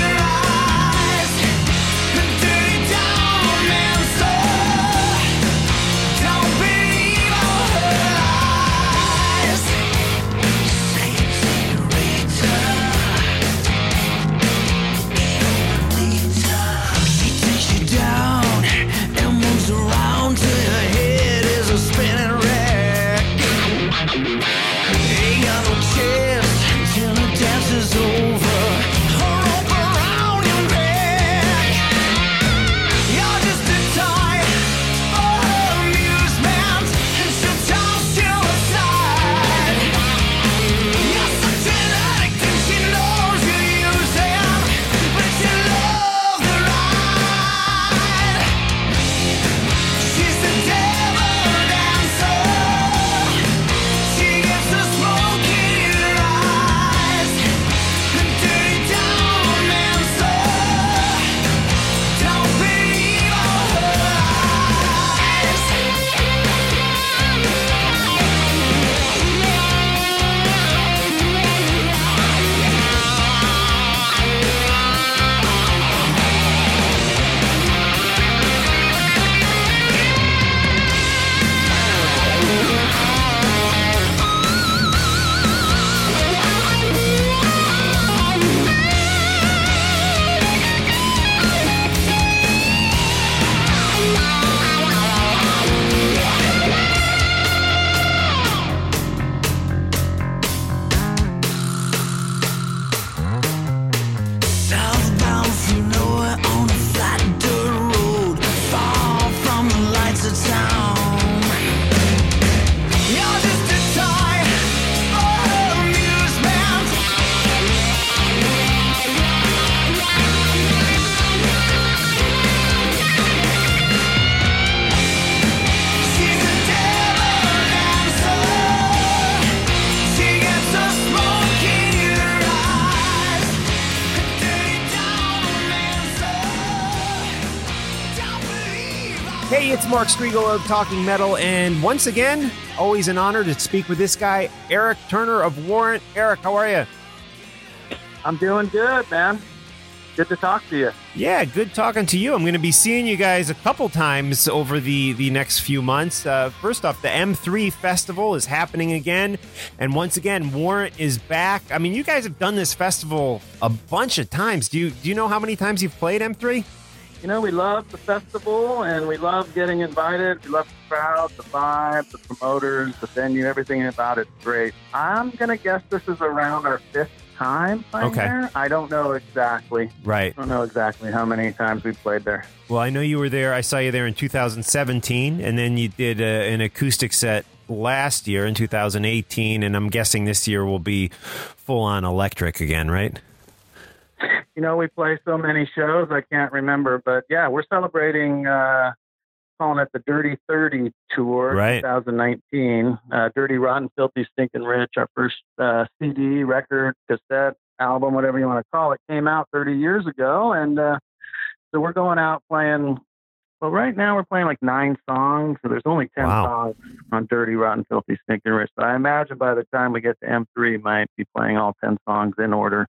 Speaker 6: Hey, it's Mark Strigl of Talking Metal, and once again, always an honor to speak with this guy, Eric Turner of Warrant. Eric, how are you?
Speaker 9: I'm doing good, man. Good to talk to you.
Speaker 6: Yeah, good talking to you. I'm going to be seeing you guys a couple times over the next few months. First off, the M3 Festival is happening again, and once again, Warrant is back. I mean, you guys have done this festival a bunch of times. Do you know how many times you've played M3?
Speaker 9: You know, we love the festival, and we love getting invited. We love the crowd, the vibe, the promoters, the venue, everything about it's great. I'm going to guess this is around our 5th time playing there. I don't know exactly.
Speaker 6: Right.
Speaker 9: I don't know exactly how many times we played there.
Speaker 6: Well, I know you were there. I saw you there in 2017, and then you did an acoustic set last year in 2018, and I'm guessing this year will be full-on electric again, right?
Speaker 9: You know, we play so many shows, I can't remember. But, yeah, we're celebrating, calling it the Dirty 30 Tour, right. 2019. Dirty, Rotten, Filthy, Stinking Rich, our first CD, record, cassette, album, whatever you want to call it, came out 30 years ago. And so we're going out playing, well, right now we're playing like 9 songs. So there's only 10 songs on Dirty, Rotten, Filthy, Stinking Rich. But I imagine by the time we get to M3, might be playing all 10 songs in order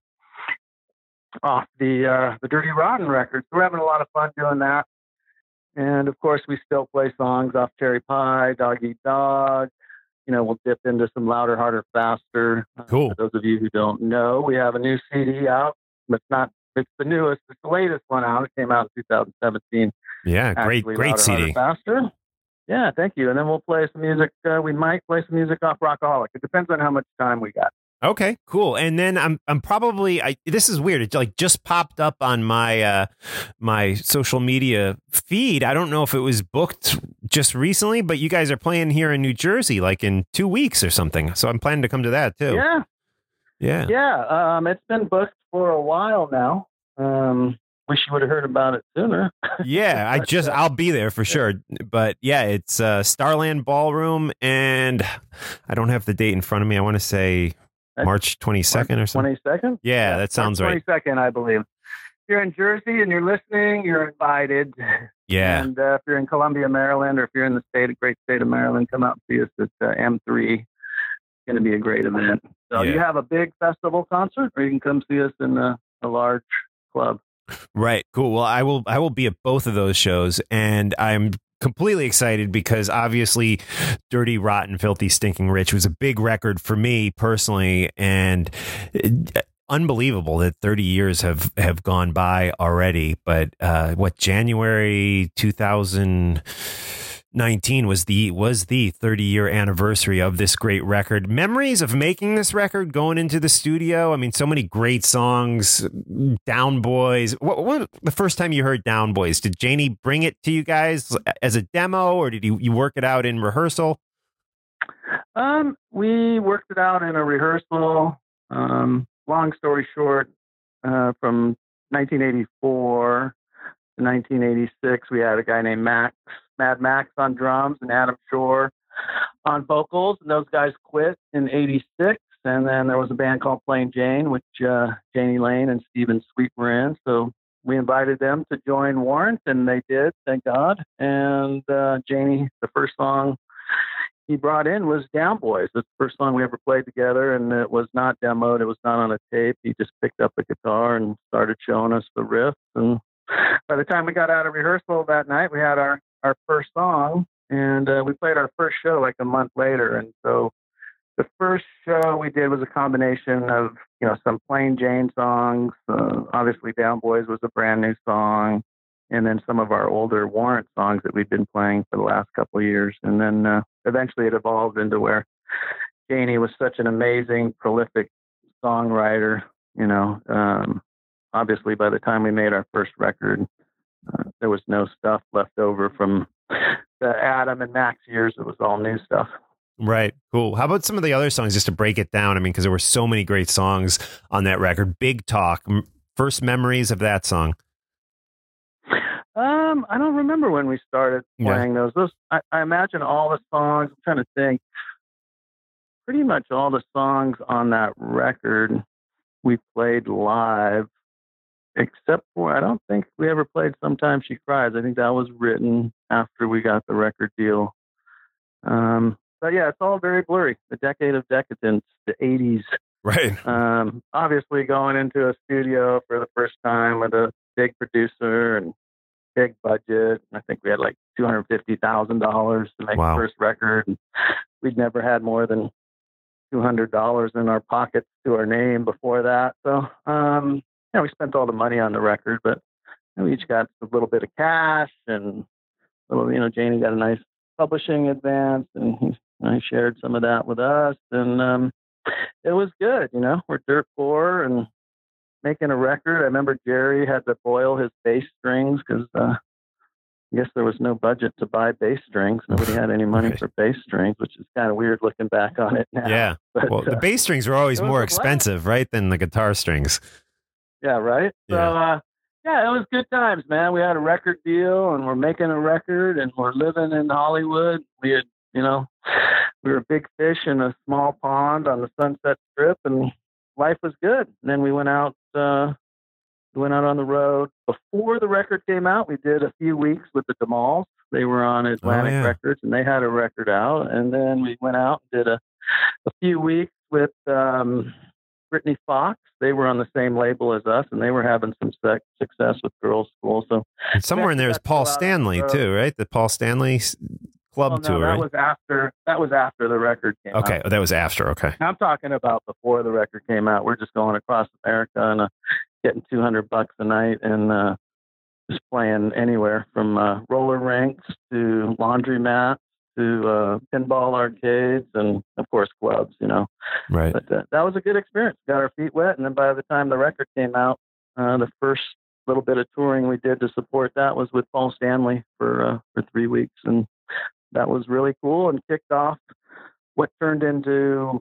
Speaker 9: off the Dirty Rotten record. So we're having a lot of fun doing that. And of course, we still play songs off Cherry Pie, Dog Eat Dog. You know, we'll dip into some Louder, Harder, Faster.
Speaker 6: Cool.
Speaker 9: For those of you who don't know, we have a new CD out. It's the newest. It's the latest one out. It came out in 2017.
Speaker 6: Yeah, great
Speaker 9: Louder,
Speaker 6: CD.
Speaker 9: Harder, Faster. Yeah, thank you. And then we'll play some music. We might play some music off Rockaholic. It depends on how much time we got.
Speaker 6: Okay, cool. And then I'm probably this is weird. It like just popped up on my my social media feed. I don't know if it was booked just recently, but you guys are playing here in New Jersey like in 2 weeks or something. So I'm planning to come to that too.
Speaker 9: Yeah. It's been booked for a while now. Wish you would have heard about it sooner.
Speaker 6: Yeah, I'll be there for sure. But yeah, it's Starland Ballroom, and I don't have the date in front of me. I want to say March 22nd or something.
Speaker 9: 22nd?
Speaker 6: Yeah, that sounds
Speaker 9: March 22nd, I believe. If you're in Jersey and you're listening, you're invited.
Speaker 6: Yeah.
Speaker 9: And if you're in Columbia, Maryland, or if you're in the great state of Maryland, come out and see us at M3. It's going to be a great event. So you have a big festival concert, or you can come see us in a large club.
Speaker 6: Right. Cool. Well, I will be at both of those shows, and I'm completely excited because obviously Dirty, Rotten, Filthy, Stinking Rich was a big record for me personally, and unbelievable that 30 years have gone by already. But January 2019 was the 30-year anniversary of this great record. Memories of making this record, going into the studio. I mean, so many great songs. Down Boys. What the first time you heard Down Boys? Did Janie bring it to you guys as a demo, or did you work it out in rehearsal?
Speaker 9: We worked it out in a rehearsal. Long story short, from 1984 to 1986, we had a guy named Mad Max on drums and Adam Shore on vocals, and those guys quit in 86. And then there was a band called Plain Jane, which Janie Lane and Stephen Sweet were in. So we invited them to join Warrant, and they did, thank God. And Janie, the first song he brought in was Down Boys. It's the first song we ever played together, and it was not demoed. It was not on a tape. He just picked up the guitar and started showing us the riff. And by the time we got out of rehearsal that night, we had our first song, and we played our first show like a month later. And so the first show we did was a combination of, some Plain Jane songs. Obviously, Down Boys was a brand new song, and then some of our older Warrant songs that we've been playing for the last couple of years. And then eventually it evolved into where Janie was such an amazing, prolific songwriter. Obviously, by the time we made our first record, there was no stuff left over from the Adam and Max years. It was all new stuff.
Speaker 6: Right. Cool. How about some of the other songs, just to break it down? I mean, because there were so many great songs on that record. Big Talk. First memories of that song.
Speaker 9: I don't remember when we started playing those. I imagine all the songs, I'm trying to think, pretty much all the songs on that record we played live except for I don't think we ever played Sometimes She Cries. I think that was written after we got the record deal. But yeah, it's all very blurry. The decade of decadence, the 80s.
Speaker 3: Right.
Speaker 9: Obviously going into a studio for the first time with a big producer and big budget. I think we had like $250,000 to make the first record. And we'd never had more than $200 in our pockets to our name before that. So, we spent all the money on the record, but we each got a little bit of cash, and Janie got a nice publishing advance, and he shared some of that with us, and it was good. We're dirt poor and making a record. I remember Jerry had to boil his bass strings because I guess there was no budget to buy bass strings. Nobody had any money for bass strings, which is kind of weird looking back on it now.
Speaker 3: Yeah.
Speaker 9: But,
Speaker 3: well, the bass strings were always more expensive, right, than the guitar strings.
Speaker 9: Yeah, right?
Speaker 3: Yeah.
Speaker 9: So, it was good times, man. We had a record deal, and we're making a record, and we're living in Hollywood. We had, we were big fish in a small pond on the Sunset Strip, and life was good. And then we went out on the road. Before the record came out, we did a few weeks with the DeMalls. They were on Atlantic Records, and they had a record out. And then we went out and did a few weeks with Brittany Fox. They were on the same label as us, and they were having some success with Girls School. So
Speaker 3: and somewhere in there is Paul Stanley too, right? The Paul Stanley club tour.
Speaker 9: That was after the record came out.
Speaker 3: Okay, that was after. Okay,
Speaker 9: I'm talking about before the record came out. We're just going across America and getting $200 a night and just playing anywhere from roller rinks to laundromats to pinball arcades and of course clubs.
Speaker 3: Right.
Speaker 9: But that was a good experience. Got our feet wet, and then by the time the record came out, the first little bit of touring we did to support that was with Paul Stanley for 3 weeks, and that was really cool and kicked off what turned into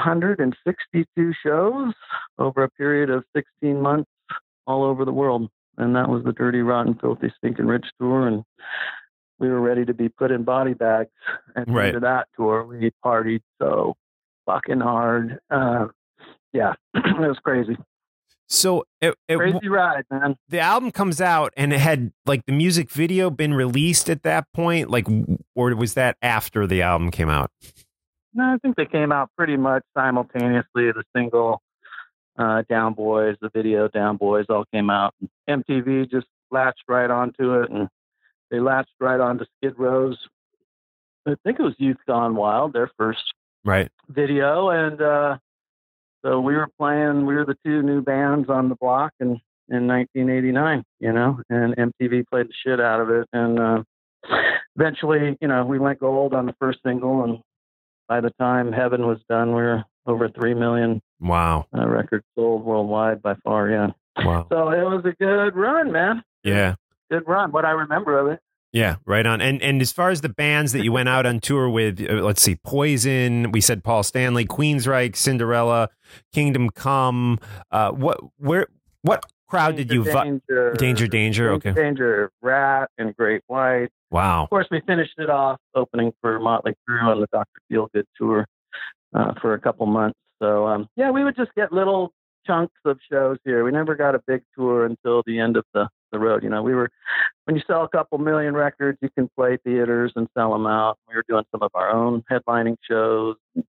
Speaker 9: 262 shows over a period of 16 months all over the world. And that was the Dirty, Rotten, Filthy, Stinking Rich tour. And we were ready to be put in body bags at the end of that tour. We partied so fucking hard. It was crazy.
Speaker 3: So
Speaker 9: crazy ride, man.
Speaker 3: The album comes out, and it had like the music video been released at that point, or was that after the album came out?
Speaker 9: No, I think they came out pretty much simultaneously. The single Down Boys, the video Down Boys all came out. MTV just latched right onto it, and they latched right onto Skid Row's, I think it was Youth Gone Wild, their first video, and so we were the two new bands on the block in 1989, and MTV played the shit out of it. And eventually, we went gold on the first single, and by the time Heaven was done, we were over 3 million records sold worldwide by far, yeah.
Speaker 3: Wow.
Speaker 9: So it was a good run, man.
Speaker 3: Yeah.
Speaker 9: Good run, what I remember of it.
Speaker 3: Yeah, right on. And as far as the bands that you went out on tour with, let's see, Poison, we said Paul Stanley, Queensryche, Cinderella, Kingdom Come. What crowd did you? Danger. Okay.
Speaker 9: Danger, Rat, and Great White.
Speaker 3: Wow.
Speaker 9: Of course, we finished it off opening for Motley Crue on the Dr. Feelgood tour for a couple months. So we would just get little chunks of shows here. We never got a big tour until the end of the road. When you sell a couple million records, you can play theaters and sell them out. We were doing some of our own headlining shows.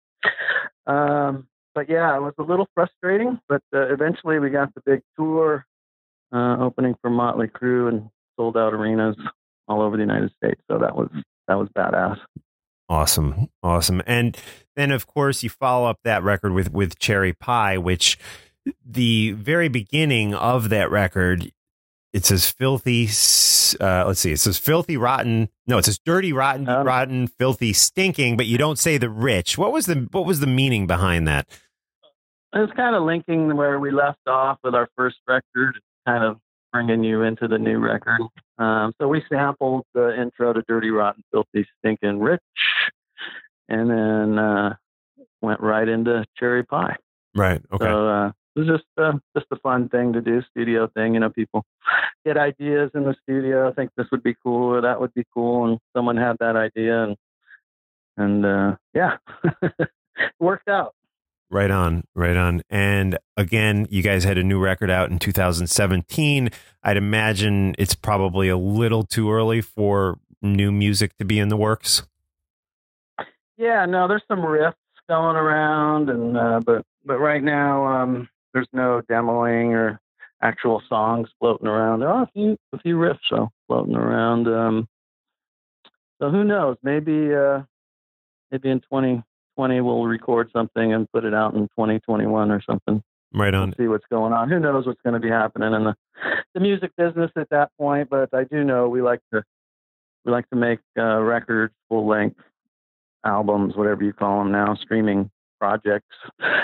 Speaker 9: But yeah, it was a little frustrating, but eventually we got the big tour opening for Motley Crue and sold out arenas all over the United States. So that was badass.
Speaker 3: Awesome. And then of course you follow up that record with Cherry Pie, which the very beginning of that record, it says filthy. It says filthy, rotten. No, it says dirty, rotten, filthy, stinking. But you don't say the rich. What was the meaning behind that?
Speaker 9: It was kind of linking where we left off with our first record, kind of bringing you into the new record. So we sampled the intro to Dirty, Rotten, Filthy, Stinking Rich, and then went right into Cherry Pie.
Speaker 3: Right. Okay.
Speaker 9: So it was just a fun thing to do, studio thing. People get ideas in the studio. I think this would be cool or that would be cool, and someone had that idea, and it worked out.
Speaker 3: Right on. And again, you guys had a new record out in 2017. I'd imagine it's probably a little too early for new music to be in the works.
Speaker 9: Yeah, no, there's some riffs going around, and but right now there's no demoing or actual songs floating around. There are a few riffs floating around. So who knows? Maybe in 2020 we'll record something and put it out in 2021 or something.
Speaker 3: Right on.
Speaker 9: We'll see what's going on. Who knows what's going to be happening in the music business at that point? But I do know we like to make records, full length albums, whatever you call them now, streaming projects.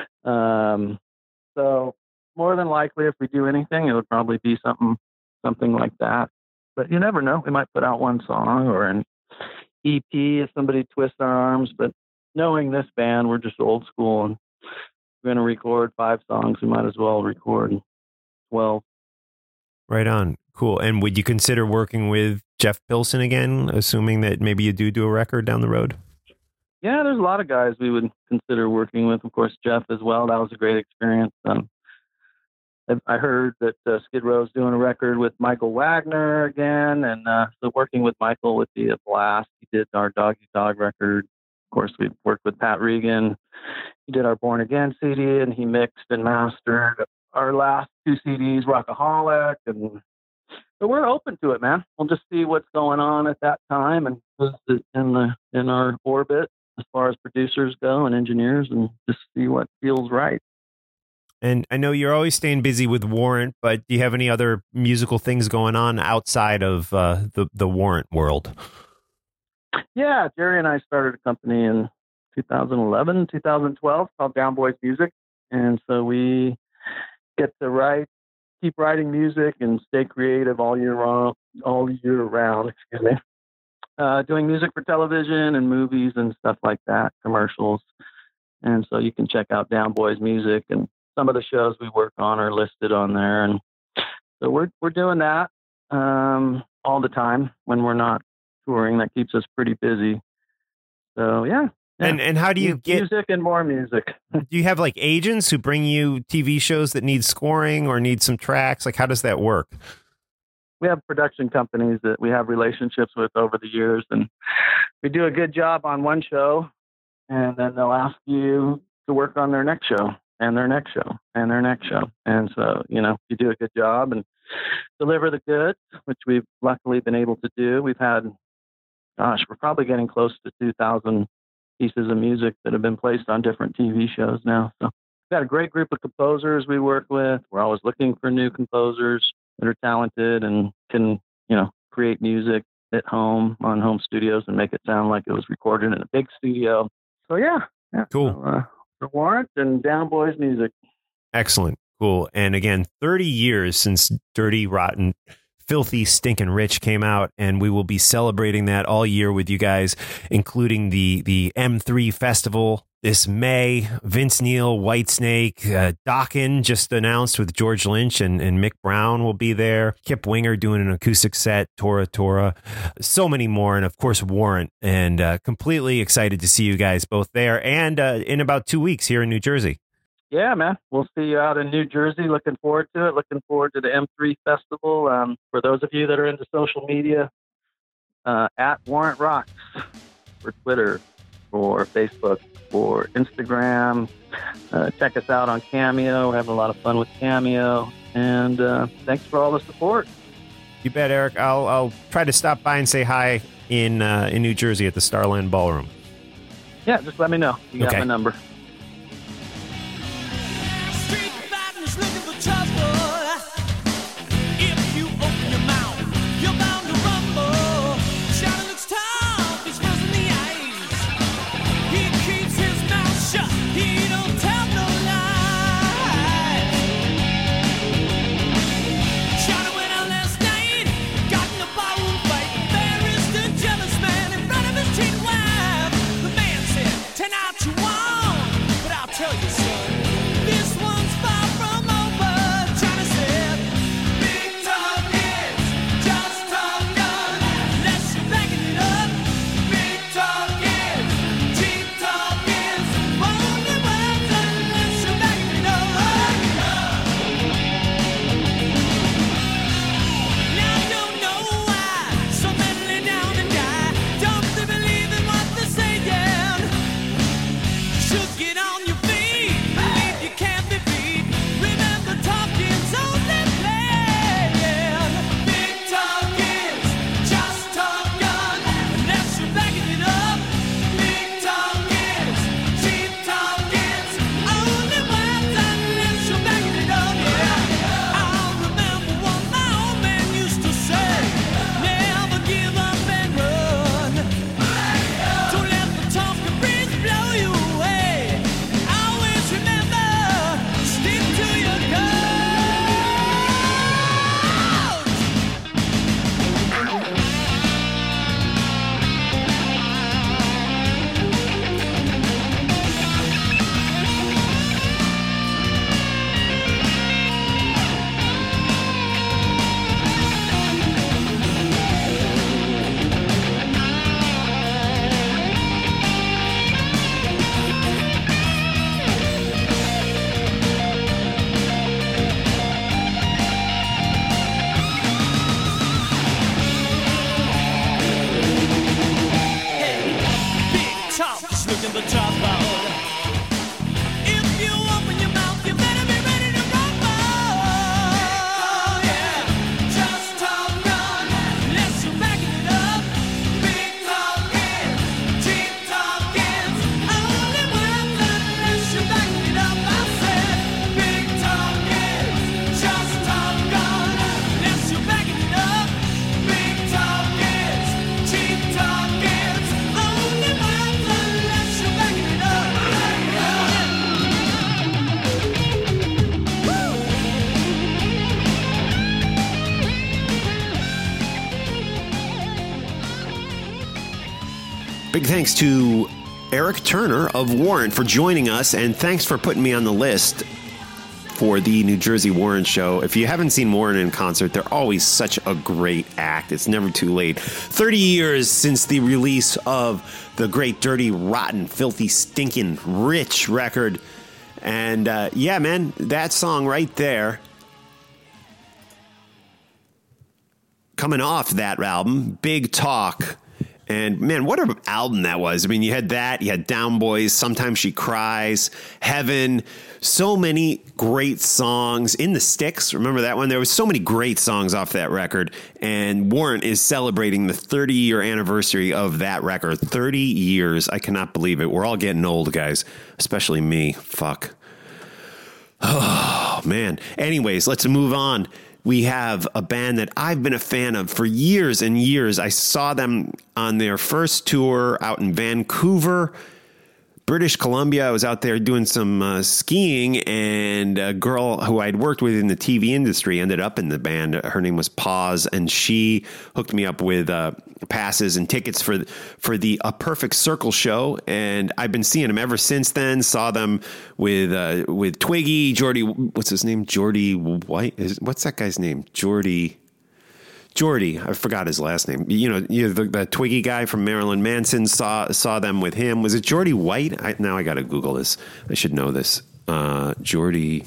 Speaker 9: So more than likely, if we do anything, it would probably be something like that. But you never know. We might put out one song or an EP if somebody twists our arms. But knowing this band, we're just old school, and we're going to record 5 songs. We might as well record 12.
Speaker 3: Right on. Cool. And would you consider working with Jeff Pilson again, assuming that maybe you do a record down the road?
Speaker 9: Yeah, there's a lot of guys we would consider working with. Of course, Jeff as well. That was a great experience. I heard that Skid Row's doing a record with Michael Wagner again, and so working with Michael would be a blast. He did our Dog Eat Dog record. Of course, we worked with Pat Regan. He did our Born Again CD, and he mixed and mastered our last 2 CDs, Rockaholic. And so we're open to it, man. We'll just see what's going on at that time and who's in our orbit as far as producers go and engineers, and just see what feels right.
Speaker 3: And I know you're always staying busy with Warrant, but do you have any other musical things going on outside of the Warrant world?
Speaker 9: Yeah, Jerry and I started a company in 2011, 2012 called Down Boys Music. And so we get to keep writing music and stay creative all year round, doing music for television and movies and stuff like that, commercials. And so you can check out Down Boys Music, and some of the shows we work on are listed on there. And so we're doing that all the time when we're not touring. That keeps us pretty busy. So yeah.
Speaker 3: And how do you get
Speaker 9: music and more music?
Speaker 3: Do you have like agents who bring you TV shows that need scoring or need some tracks? Like, how does that work?
Speaker 9: We have production companies that we have relationships with over the years, and we do a good job on one show, and then they'll ask you to work on their next show and their next show and their next show. And so, you do a good job and deliver the goods, which we've luckily been able to do. We've had, we're probably getting close to 2,000 pieces of music that have been placed on different TV shows now. So we've got a great group of composers we work with. We're always looking for new composers that are talented and can, create music at home on home studios and make it sound like it was recorded in a big studio. So yeah.
Speaker 3: Cool.
Speaker 9: So, the Warrant and Down Boys Music.
Speaker 3: Excellent. Cool. And again, 30 years since Dirty, Rotten, Filthy, Stinkin' Rich came out, and we will be celebrating that all year with you guys, including the M3 Festival this May. Vince Neil, Whitesnake, Dokken just announced with George Lynch, and Mick Brown will be there. Kip Winger doing an acoustic set, Tora, so many more, and of course Warrant. And completely excited to see you guys both there, and in about 2 weeks here in New Jersey.
Speaker 9: Yeah, man. We'll see you out in New Jersey. Looking forward to it. Looking forward to the M3 Festival. For those of you that are into social media, at Warrant Rocks for Twitter, for Facebook, for Instagram. Check us out on Cameo. We're having a lot of fun with Cameo. And thanks for all the support.
Speaker 3: You bet, Eric. I'll try to stop by and say hi in New Jersey at the Starland Ballroom.
Speaker 9: Yeah, just let me know. You got my number.
Speaker 8: Turn out you want in the dropout. If you open your mouth, you better be ready to rumble. Oh yeah, just talk on, unless you're backing it up. Big talking, cheap talking, only worth unless you're backing it up. I said, big talking, just talk on, unless you're backing it up. Big talking, cheap talking, only worth unless you're backing it up.
Speaker 3: Big thanks to Eric Turner of Warrant for joining us, and thanks for putting me on the list for the New Jersey Warrant show. If you haven't seen Warrant in concert, they're always such a great act. It's never too late. 30 years since the release of the great Dirty, Rotten, Filthy, Stinkin' Rich record. And yeah, man, that song right there, coming off that album, Big Talk. And man, what an album that was. I mean, you had that, you had Down Boys, Sometimes She Cries, Heaven, so many great songs. In the Sticks, remember that one? There was so many great songs off that record. And Warrant is celebrating the 30-year anniversary of that record. 30 years. I cannot believe it. We're all getting old, guys, especially me. Fuck. Oh, man. Anyways, let's move on. We have a band that I've been a fan of for years and years. I saw them on their first tour out in Vancouver, British Columbia. I was out there doing some skiing, and a girl who I'd worked with in the TV industry ended up in the band. Her name was Paz, and she hooked me up with passes and tickets for the A Perfect Circle show, and I've been seeing them ever since then. Saw them with Twiggy, Jordy. What's his name? Jordy White. What's that guy's name? Jordy. I forgot his last name. You know the Twiggy guy from Marilyn Manson. Saw them with him. Was it Jordy White? Now I got to Google this. I should know this. Jordy.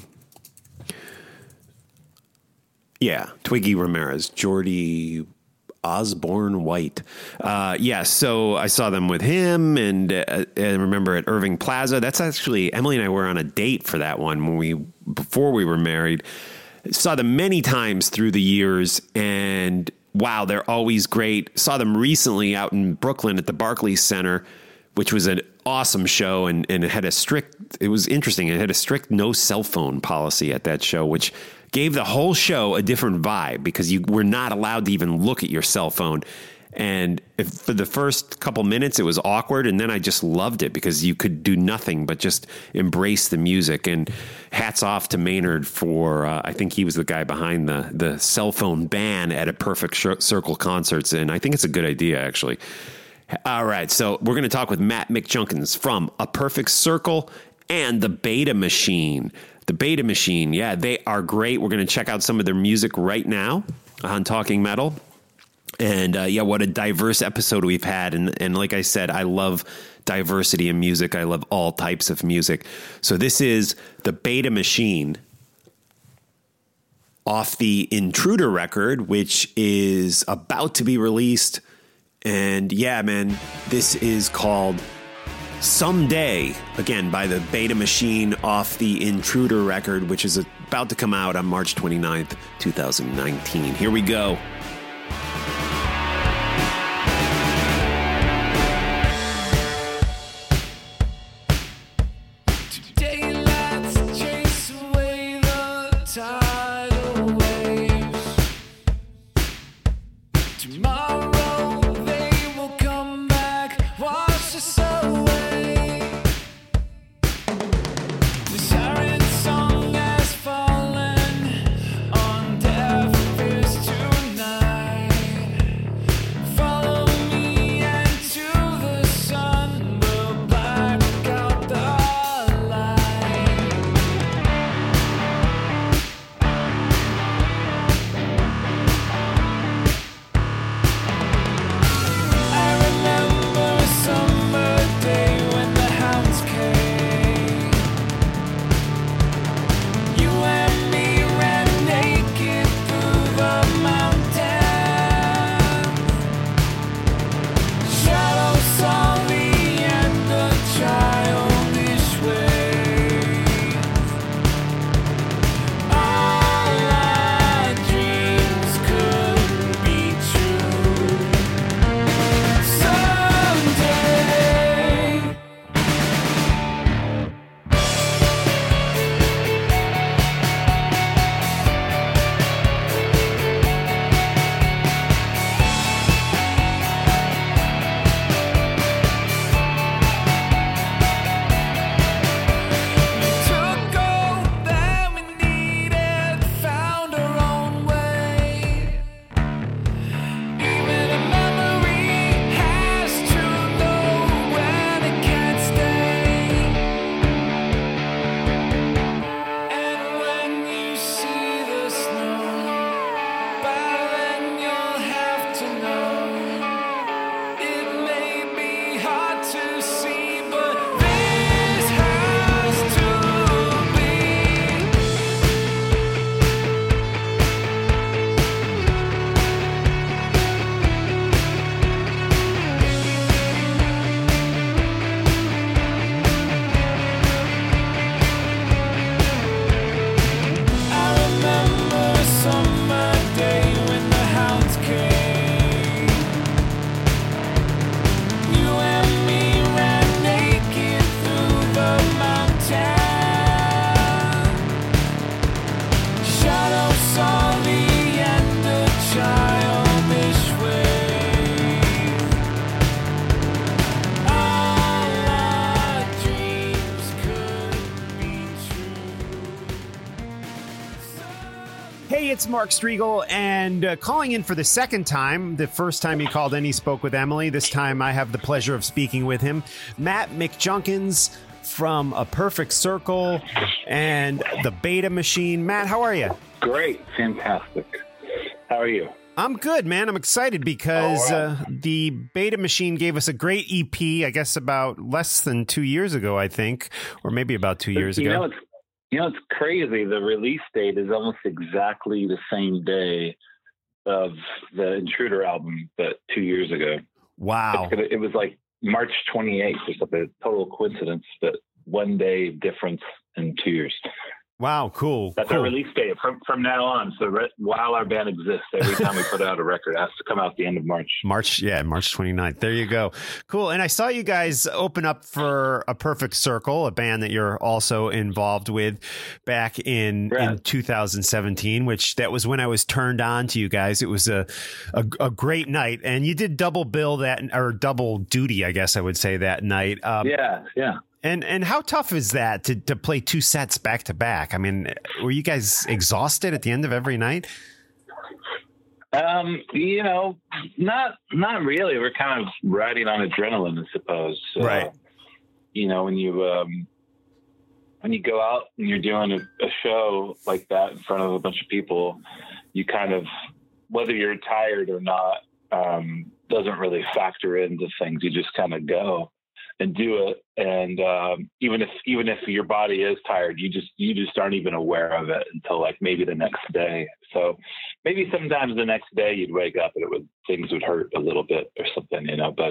Speaker 3: Yeah, Twiggy Ramirez. Jordy Osborne White. Yeah, so I saw them with him, and I remember at Irving Plaza. That's actually, Emily and I were on a date for that one before we were married. Saw them many times through the years, and wow, they're always great. Saw them recently out in Brooklyn at the Barclays Center, which was an awesome show, and it had it was interesting. It had a strict no cell phone policy at that show, which gave the whole show a different vibe because you were not allowed to even look at your cell phone. And for the first couple minutes, it was awkward. And then I just loved it because you could do nothing but just embrace the music. And hats off to Maynard for, I think he was the guy behind the cell phone ban at A Perfect Circle concerts. And I think it's a good idea, actually. All right. So we're going to talk with Matt McJunkins from A Perfect Circle and the Beta Machine. The Beta Machine. Yeah, they are great. We're going to check out some of their music right now on Talking Metal. And yeah, what a diverse episode we've had. And like I said, I love diversity in music. I love all types of music. So this is the Beta Machine off the Intruder record, which is about to be released. And yeah, man, this is called Someday, again, by the Beta Machine off the Intruder record, which is about to come out on March 29th, 2019. Here we go.
Speaker 8: Song has fallen on deaf ears tonight.
Speaker 6: it's Mark Striegel, and calling in for the second time. The first time he called in, he spoke with Emily. This time I have the pleasure of speaking with him. Matt McJunkins from A Perfect Circle and The Beta Machine. Matt, how are you?
Speaker 10: Great. Fantastic. How are you?
Speaker 6: I'm good, man. I'm excited because the Beta Machine gave us a great EP, I guess about less than 2 years ago, I think, or maybe about 2 years ago.
Speaker 10: It's crazy. The release date is almost exactly the same day of the Intruder album, but 2 years ago.
Speaker 6: Wow.
Speaker 10: It was like March 28th or something. Total coincidence, but 1 day difference in 2 years.
Speaker 6: Wow, cool.
Speaker 10: That's our release date from now on. So while our band exists, every time we put out a record, it has to come out at the end of March.
Speaker 6: March 29th. There you go. Cool. And I saw you guys open up for A Perfect Circle, a band that you're also involved with back in 2017, which that was when I was turned on to you guys. It was a great night. And you did double bill that, or double duty, I guess I would say, that night.
Speaker 10: Yeah.
Speaker 6: And how tough is that to play two sets back to back? I mean, were you guys exhausted at the end of every night?
Speaker 10: Not really. We're kind of riding on adrenaline, I suppose.
Speaker 6: Right.
Speaker 10: When you go out and you're doing a show like that in front of a bunch of people, you kind of, whether you're tired or not, doesn't really factor into things. You just kind of go and do it. And even if your body is tired, you just aren't even aware of it until like maybe the next day. So maybe sometimes the next day you'd wake up and things would hurt a little bit or something,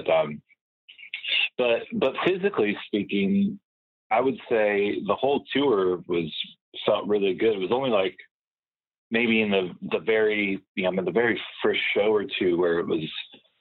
Speaker 10: but physically speaking, I would say the whole tour felt really good. It was only like maybe in the very first show or two where it was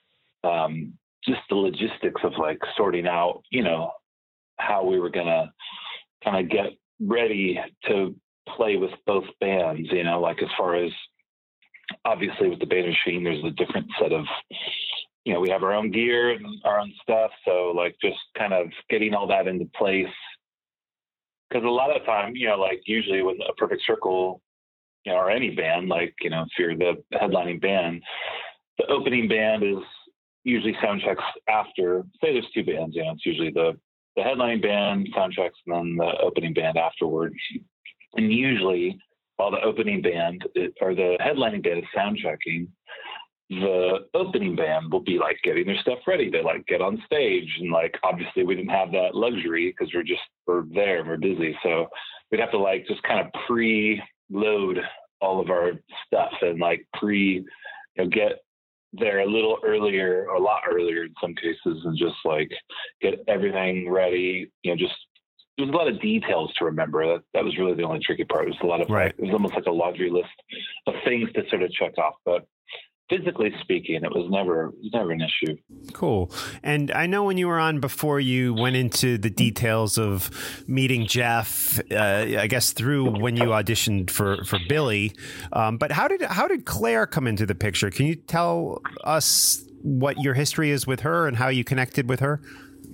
Speaker 10: just the logistics of like sorting out, how we were going to kind of get ready to play with both bands, like as far as obviously with the Beta Machine, there's a different set of, we have our own gear and our own stuff. So like just kind of getting all that into place. Cause a lot of time, like usually with A Perfect Circle, or any band, like, if you're the headlining band, the opening band is usually sound checks after, say there's two bands, it's usually the headlining band sound checks and then the opening band afterwards. And usually while the opening band or the headlining band is sound checking, the opening band will be like getting their stuff ready to like get on stage. And like, obviously we didn't have that luxury because we're there and we're busy. So we'd have to like just kind of pre-load all of our stuff and like get there a little earlier, or a lot earlier in some cases, and just like get everything ready. There's a lot of details to remember. That was really the only tricky part. It was a lot of it was almost like a laundry list of things to sort of check off. But physically speaking, it was never an issue.
Speaker 6: Cool. And I know when you were on before, you went into the details of meeting Jeff, I guess through when you auditioned for Billy. But how did Claire come into the picture? Can you tell us what your history is with her and how you connected with her?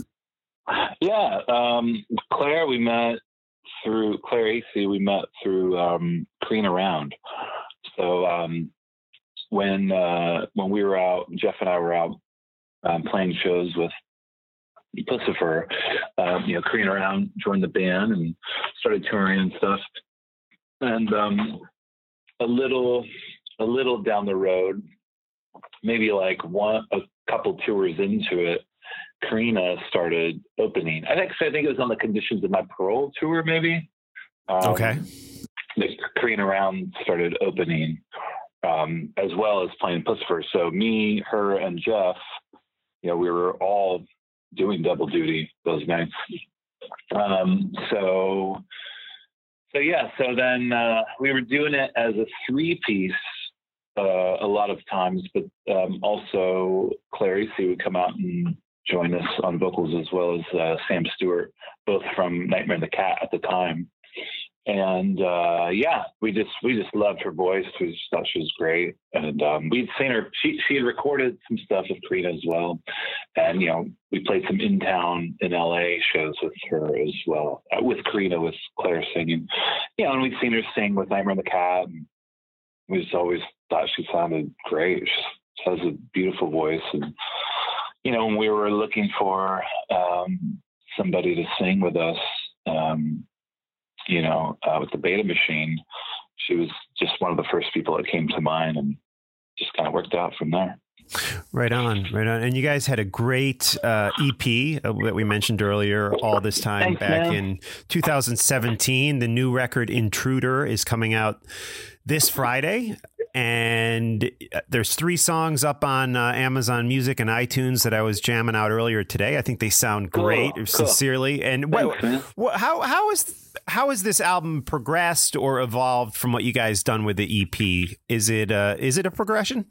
Speaker 10: Yeah. Claire, we met through Claire AC. We met through Carina Round. So, when we were out, Jeff and I were out playing shows with Pussifer, Carina Round joined the band and started touring and stuff. And a little down the road, maybe like a couple tours into it, Carina started opening. I think it was on the Conditions of My Parole tour, maybe.
Speaker 6: Okay.
Speaker 10: Carina Round started opening. As well as playing Pussifer. So me, her, and Jeff, we were all doing double duty those nights. So then we were doing it as a 3-piece a lot of times, but also Claire AC would come out and join us on vocals, as well as Sam Stewart, both from Nightmare and the Cat at the time. And we just loved her voice. We just thought she was great. And we'd seen her. She had recorded some stuff with Carina as well. And we played some in town in LA shows with her as well, with Carina, with Claire singing. And we'd seen her sing with Nightmare on the Cat. And, we just always thought she sounded great. She has a beautiful voice. And, you know, when we were looking for somebody to sing with us, with the Beta Machine, she was just one of the first people that came to mind, and just kind of worked out from there.
Speaker 3: Right on. And you guys had a great EP that we mentioned earlier, All This Time.
Speaker 10: Thanks,
Speaker 3: back
Speaker 10: man.
Speaker 3: in 2017. The new record, Intruder, is coming out this Friday. And there's 3 songs up on Amazon Music and iTunes that I was jamming out earlier today. I think they sound great, sincerely. And how has this album progressed or evolved from what you guys done with the EP? Is it a progression?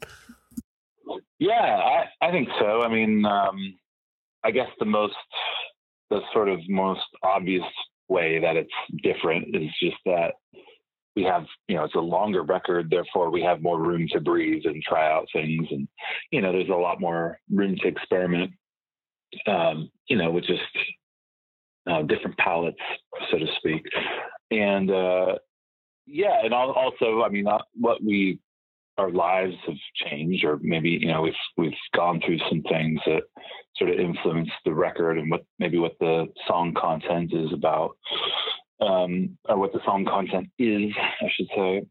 Speaker 10: Yeah, I think so. I mean, I guess the sort of most obvious way that it's different is just that we have, it's a longer record, therefore we have more room to breathe and try out things. And, there's a lot more room to experiment, with just different palettes, so to speak. And, and also, I mean, our lives have changed, or maybe, we've gone through some things that sort of influence the record and what the song content is about, or what the song content is, I should say.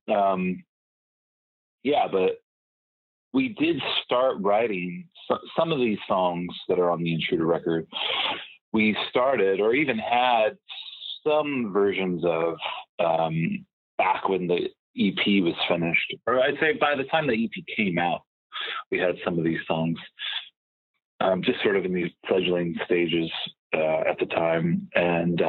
Speaker 10: But we did start writing some of these songs that are on the Intruder record. We started, or even had some versions of, back when the EP was finished, or I'd say by the time the EP came out, we had some of these songs, just sort of in these fledgling stages at the time. And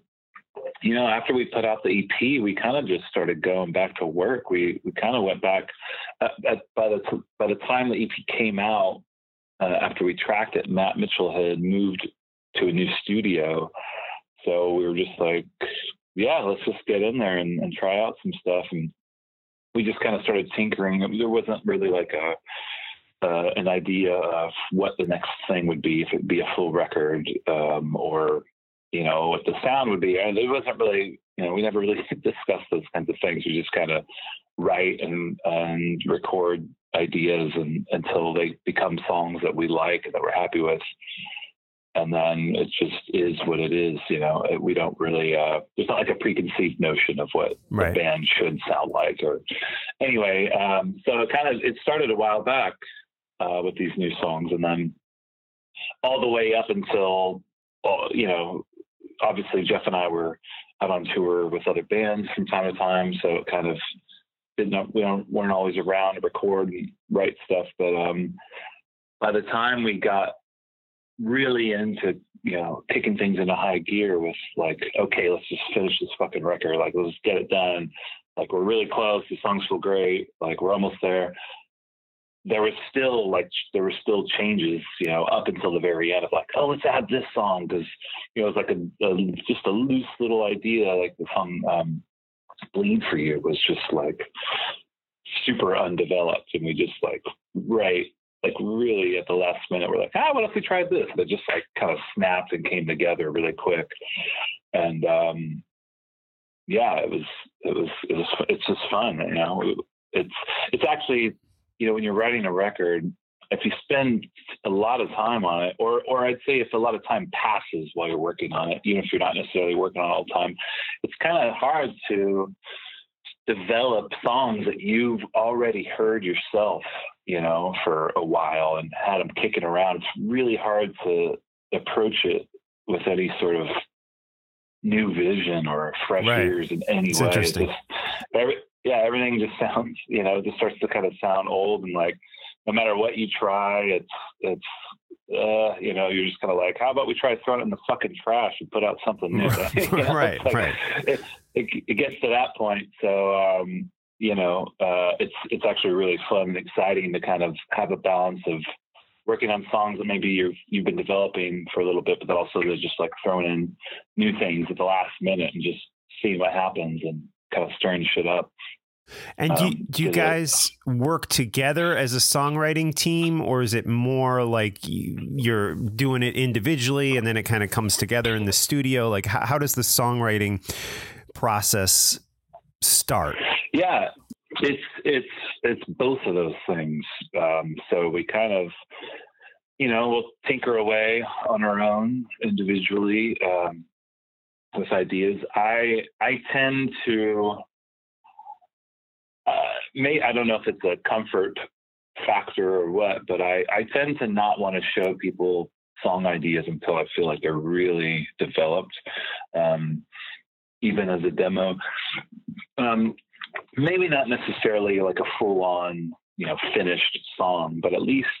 Speaker 10: after we put out the EP, we kind of just started going back to work. We kind of went back by the time the EP came out. After we tracked it, Matt Mitchell had moved to a new studio, so we were just like, yeah, let's just get in there and try out some stuff. And we just kind of started tinkering. There wasn't really like an idea of what the next thing would be, if it'd be a full record, or, what the sound would be. And it wasn't really, we never really discussed those kinds of things. We just kind of write and record ideas until they become songs that we like and that we're happy with. And then it just is what it is. We don't really, there's not like a preconceived notion of what the band should sound like, or anyway. So it started a while back, with these new songs, and then all the way up until, obviously Jeff and I were out on tour with other bands from time to time. So it kind of weren't always around to record and write stuff. But, by the time we got really into, kicking things into high gear with like, okay, let's just finish this fucking record. Like, let's get it done. Like, we're really close. The songs feel great. Like, we're almost there. There were still changes, up until the very end of like, oh, let's add this song. Cause it was like just a loose little idea. Like the song, Bleed For You was just like super undeveloped. And we just really at the last minute, we're like, what if we tried this? And it just like kind of snapped and came together really quick. And, it's just fun. It's actually, when you're writing a record, if you spend a lot of time on it, or I'd say if a lot of time passes while you're working on it, even if you're not necessarily working on it all the time, it's kind of hard to develop songs that you've already heard yourself, for a while and had them kicking around. It's really hard to approach it with any sort of new vision or fresh ears in any way.
Speaker 3: Interesting.
Speaker 10: Everything just sounds, just starts to kind of sound old, and like, no matter what you try, you're just kind of like, how about we try throwing it in the fucking trash and put out something new?
Speaker 3: Right.
Speaker 10: It gets to that point. So, it's actually really fun and exciting to kind of have a balance of working on songs that maybe you've been developing for a little bit, but then also they're just like throwing in new things at the last minute and just seeing what happens and kind of stirring shit up.
Speaker 3: And do you guys work together as a songwriting team, or is it more like you're doing it individually and then it kind of comes together in the studio? Like, how does the songwriting process start?
Speaker 10: Yeah, it's both of those things. So we kind of, we'll tinker away on our own individually with ideas. I tend to, I don't know if it's a comfort factor or what, but I tend to not want to show people song ideas until I feel like they're really developed, even as a demo. Maybe not necessarily like a full-on, finished song, but at least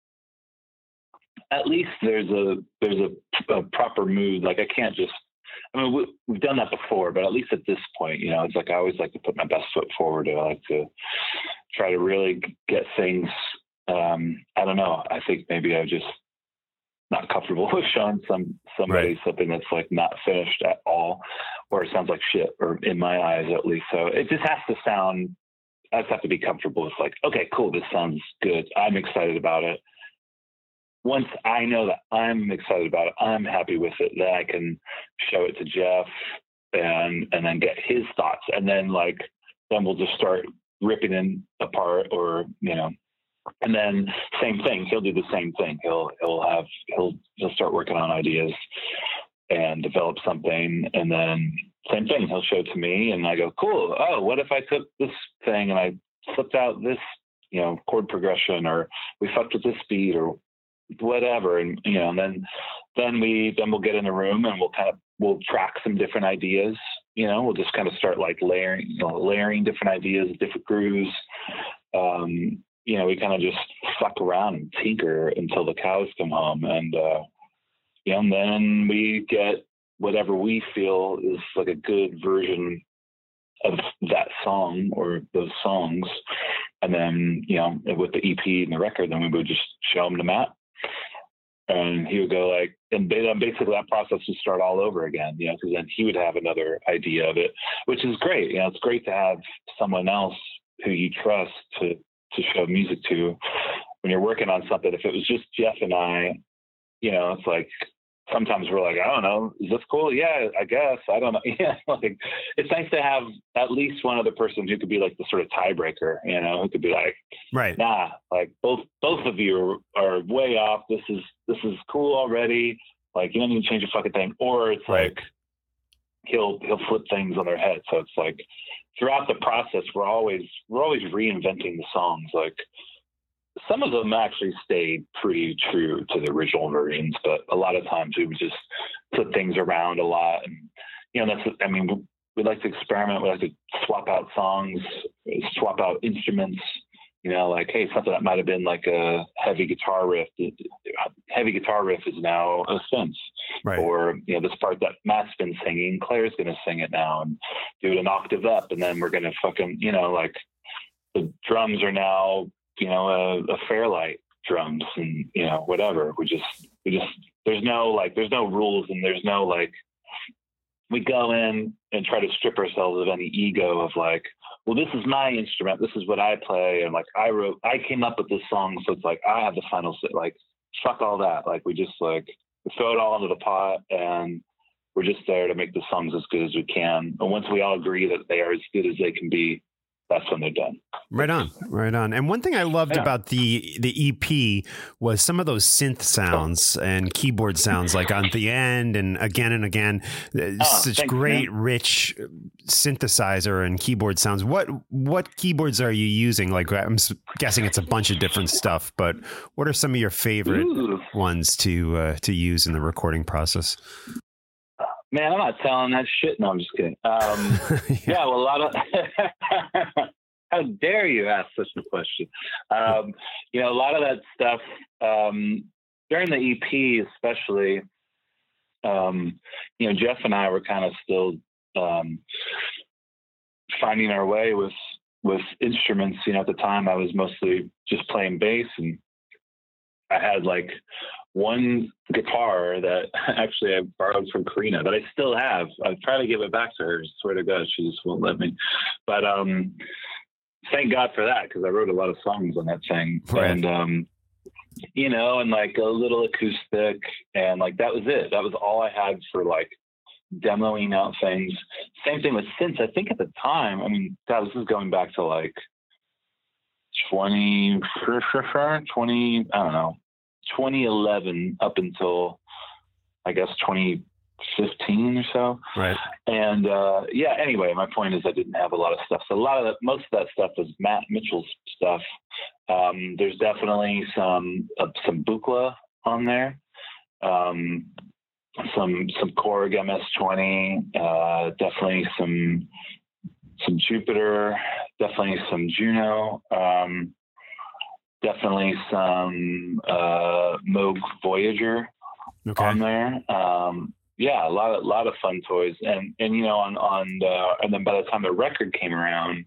Speaker 10: there's a proper mood. Like I can't just, we've done that before, but at least at this point, it's like I always like to put my best foot forward. I like to try to really get things. I don't know. I think maybe I'm just not comfortable with showing somebody something that's like not finished at all, or it sounds like shit, or in my eyes at least. So it just has to sound. I just have to be comfortable with like, okay, cool, this sounds good. I'm excited about it. Once I know that I'm excited about it, I'm happy with it, then I can show it to Jeff and then get his thoughts. And then then we'll just start ripping it apart, or, and then same thing. He'll do the same thing. He'll start working on ideas and develop something. And then same thing. He'll show it to me and I go, cool. Oh, what if I took this thing and I flipped out this, chord progression, or we fucked with this beat or whatever. And, and then we'll get in the room and we'll track some different ideas. We'll just kind of start like layering different ideas, different grooves. We kind of just fuck around and tinker until the cows come home. And, and then we get whatever we feel is like a good version of that song or those songs. And then, with the EP and the record, then we would just show them to Matt. And he would go and then basically that process would start all over again, because then he would have another idea of it, which is great. It's great to have someone else who you trust to show music to when you're working on something. If it was just Jeff and I, it's like, sometimes we're like, I don't know, is this cool? Yeah, I guess. I don't know. Yeah, it's nice to have at least one other person who could be like the sort of tiebreaker, who could be like,
Speaker 3: right,
Speaker 10: nah, like both of you are way off. This is cool already. Like, you don't need to change a fucking thing. Or it's like he'll flip things on their head. So it's like throughout the process, we're always reinventing the songs. Like, some of them actually stayed pretty true to the original versions, but a lot of times we would just put things around a lot. And, we like to experiment. We like to swap out songs, swap out instruments, hey, something that might've been like a heavy guitar riff. Heavy guitar riff is now a synth.
Speaker 3: Right.
Speaker 10: Or, this part that Matt's been singing, Claire's going to sing it now and do it an octave up. And then we're going to fucking, the drums are now, a Fairlight drums and, whatever. We just, there's no rules, and there's no, we go in and try to strip ourselves of any ego of well, this is my instrument. This is what I play. And I came up with this song. So it's I have the final say, fuck all that. We just we throw it all into the pot, and we're just there to make the songs as good as we can. And once we all agree that they are as good as they can be, that's when they're done.
Speaker 3: Right on. And one thing I loved about the EP was some of those synth sounds and keyboard sounds, on the end and again. Such great, rich synthesizer and keyboard sounds. What keyboards are you using? I'm guessing it's a bunch of different stuff, but what are some of your favorite ones to use in the recording process?
Speaker 10: Man, I'm not telling that shit. No, I'm just kidding. Yeah, well, a lot of... How dare you ask such a question? A lot of that stuff, during the EP especially, Jeff and I were kind of still finding our way with instruments. At the time, I was mostly just playing bass, and I had one guitar that actually I borrowed from Karina that I still have. I try to give it back to her. I swear to God, she just won't let me. But thank God for that, because I wrote a lot of songs on that thing. Right. And, and a little acoustic, and that was it. That was all I had for demoing out things. Same thing with synths. I think at the time, God, this is going back to 2011 up until I guess 2015 or so.
Speaker 3: Right.
Speaker 10: And anyway, my point is I didn't have a lot of stuff. So most of that stuff was Matt Mitchell's stuff. There's definitely some Buchla on there. Some Korg MS-20, definitely some Jupiter, definitely some Juno, definitely some Moog Voyager on there. A lot of fun toys, and and then by the time the record came around,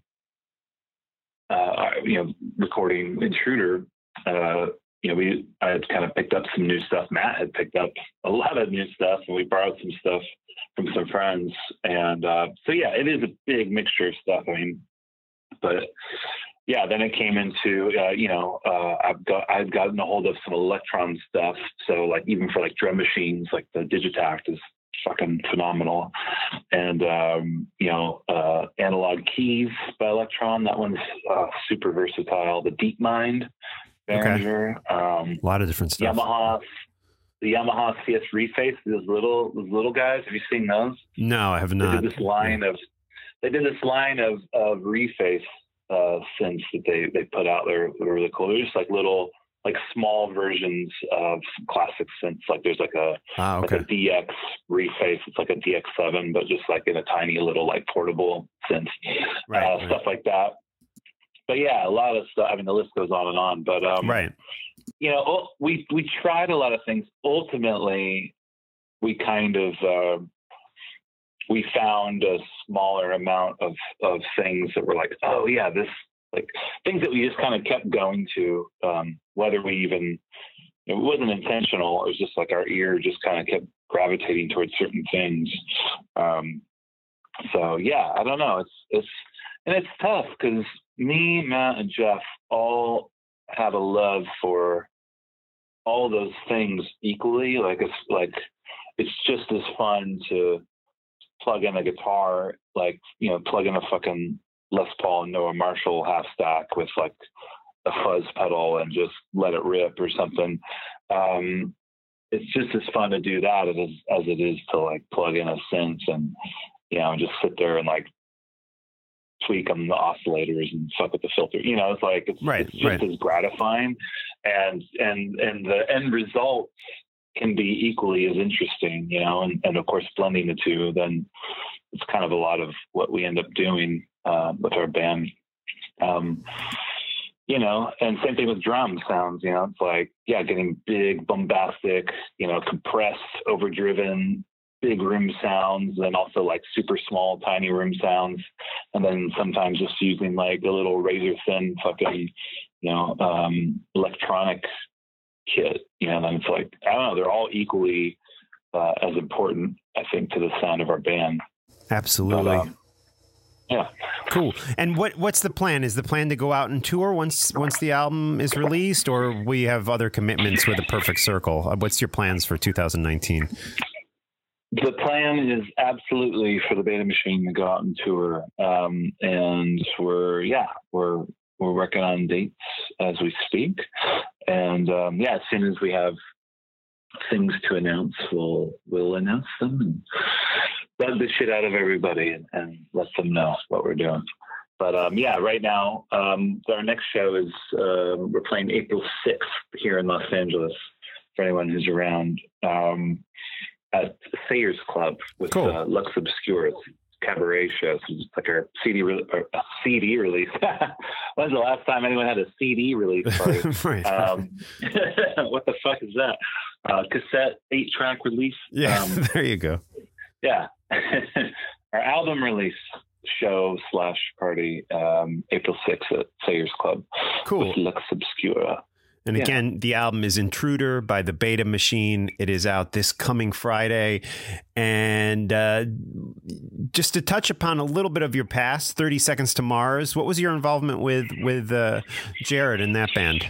Speaker 10: recording Intruder, I had kind of picked up some new stuff. Matt had picked up a lot of new stuff, and we borrowed some stuff from some friends. And it is a big mixture of stuff. I mean, but then it came into I've gotten a hold of some Electron stuff. So like even for like drum machines, like the Digitact is fucking phenomenal. And Analog Keys by Electron, that one's super versatile. The DeepMind Behringer,
Speaker 3: a lot of different stuff.
Speaker 10: The Yamaha CS Reface, those little guys. Have you seen those?
Speaker 3: No, I have not.
Speaker 10: They did this line of Reface synths that they put out there. They were really cool. They're just like little, like small versions of classic synths. Like there's like a DX Reface. It's like a DX7, but just like in a tiny little like portable synth, stuff like that. But yeah, a lot of stuff. I mean, the list goes on and on. But we tried a lot of things. Ultimately, we kind of we found a smaller amount of things that were like, oh yeah, this, like things that we just kind of kept going to, whether we even, it wasn't intentional. It was just like our ear just kind of kept gravitating towards certain things. I don't know. It's tough because me, Matt, and Jeff all have a love for all those things equally. Like it's just as fun to plug in a guitar, like, plug in a fucking Les Paul and Noah Marshall half stack with like a fuzz pedal and just let it rip or something. It's just as fun to do that as it is to like plug in a synth and, just sit there and like tweak on the oscillators and fuck with the filter. It's just as gratifying, and the end result can be equally as interesting, and of course blending the two, then it's kind of a lot of what we end up doing with our band. And same thing with drum sounds, it's like, getting big, bombastic, compressed, overdriven, big room sounds, and also like super small, tiny room sounds. And then sometimes just using like a little razor thin fucking, electronic kit, then it's like, I don't know, they're all equally as important, I think, to the sound of our band.
Speaker 3: Absolutely.
Speaker 10: But, yeah.
Speaker 3: Cool. And what's the plan? Is the plan to go out and tour once the album is released, or we have other commitments with the Perfect Circle? What's your plans for 2019?
Speaker 10: The plan is absolutely for the Beta Machine to go out and tour. And we're working on dates as we speak. And as soon as we have things to announce, we'll announce them and bug the shit out of everybody and let them know what we're doing. But right now, our next show is we're playing April 6th here in Los Angeles for anyone who's around, at Sayers Club with Lux Obscura. It's a cabaret show. So it's like our CD release. When's the last time anyone had a CD release party?
Speaker 3: Right.
Speaker 10: What the fuck is that? Cassette 8-track release.
Speaker 3: Yeah, there you go.
Speaker 10: Yeah. Our album release show / party, April 6th at Sayers Club.
Speaker 3: Cool.
Speaker 10: With Lux Obscura.
Speaker 3: And again, the album is Intruder by the Beta Machine. It is out this coming Friday. And just to touch upon a little bit of your past, 30 Seconds to Mars, what was your involvement with Jared in that band?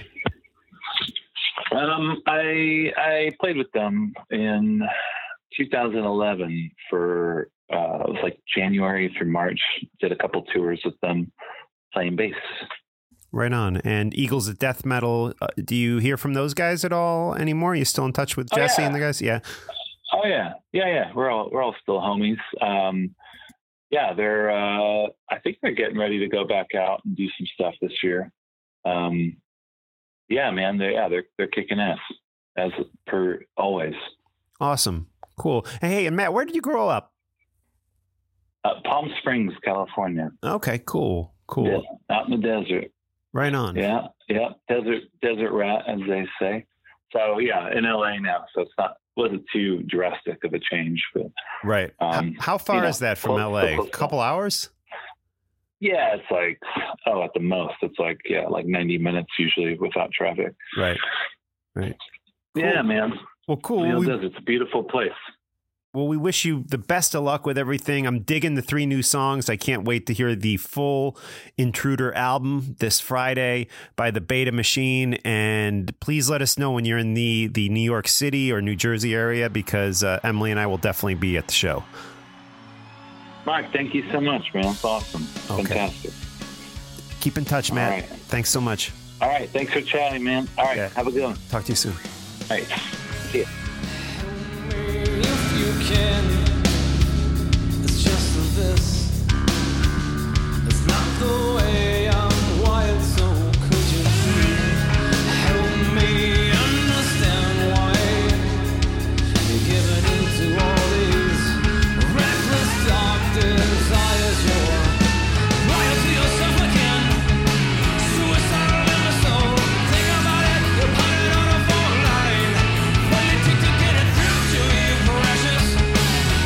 Speaker 10: I played with them in 2011 for it was like January through March. Did a couple tours with them playing bass.
Speaker 3: Right on. And Eagles of Death Metal, do you hear from those guys at all anymore? Are you still in touch with Jesse and the guys? Yeah.
Speaker 10: Oh yeah. Yeah. We're all still homies. Yeah, they're I think they're getting ready to go back out and do some stuff this year. Yeah, man, they're kicking ass as per always.
Speaker 3: Awesome. Cool. Hey, and Matt, where did you grow up?
Speaker 10: Palm Springs, California.
Speaker 3: Okay, cool.
Speaker 10: Yeah, out in the desert.
Speaker 3: Right on.
Speaker 10: Yeah. Desert rat, as they say. So yeah, in LA now. So it's wasn't too drastic of a change, but
Speaker 3: right. How far is that from LA? A couple hours?
Speaker 10: Yeah, it's like at the most, it's like 90 minutes usually without traffic.
Speaker 3: Right. Cool.
Speaker 10: Yeah, man.
Speaker 3: Well, cool.
Speaker 10: It's a beautiful place.
Speaker 3: Well, we wish you the best of luck with everything. I'm digging the 3 new songs. I can't wait to hear the full Intruder album this Friday by the Beta Machine. And please let us know when you're in the New York City or New Jersey area, because Emily and I will definitely be at the show.
Speaker 10: Mark, thank you so much, man. It's awesome.
Speaker 3: Okay.
Speaker 10: Fantastic.
Speaker 3: Keep in touch, Matt.
Speaker 10: All right.
Speaker 3: Thanks so much.
Speaker 10: All right. Thanks for chatting, man. All right.
Speaker 3: Yeah.
Speaker 10: Have a good one.
Speaker 3: Talk to you soon.
Speaker 10: All right. See ya.
Speaker 8: If you can, it's just this. It's not the way I'm wired, so could you help me understand why you're giving into all these reckless dark desires? You're wired to yourself again, suicidal in the soul. Think about it, you're putting on a phone line. What you take to get it through to you, precious?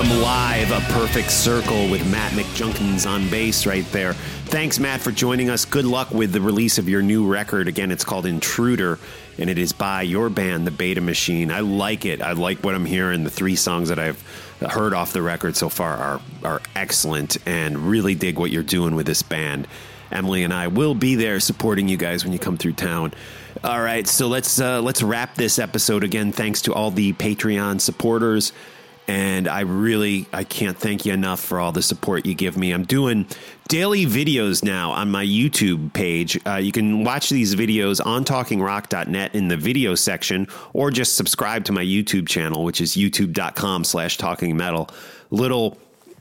Speaker 3: awesome live A Perfect Circle with Matt McJunkins on bass right there. Thanks, Matt, for joining us. Good luck with the release of your new record. Again, it's called Intruder, and it is by your band, The Beta Machine. I like it. I like what I'm hearing. The 3 songs that I've heard off the record so far are excellent, and really dig what you're doing with this band. Emily and I will be there supporting you guys when you come through town. All right, so let's wrap this episode. Again, thanks to all the Patreon supporters. And I can't thank you enough for all the support you give me. I'm doing daily videos now on my YouTube page. You can watch these videos on talkingrock.net in the video section, or just subscribe to my YouTube channel, which is youtube.com/talkingmetal. Little,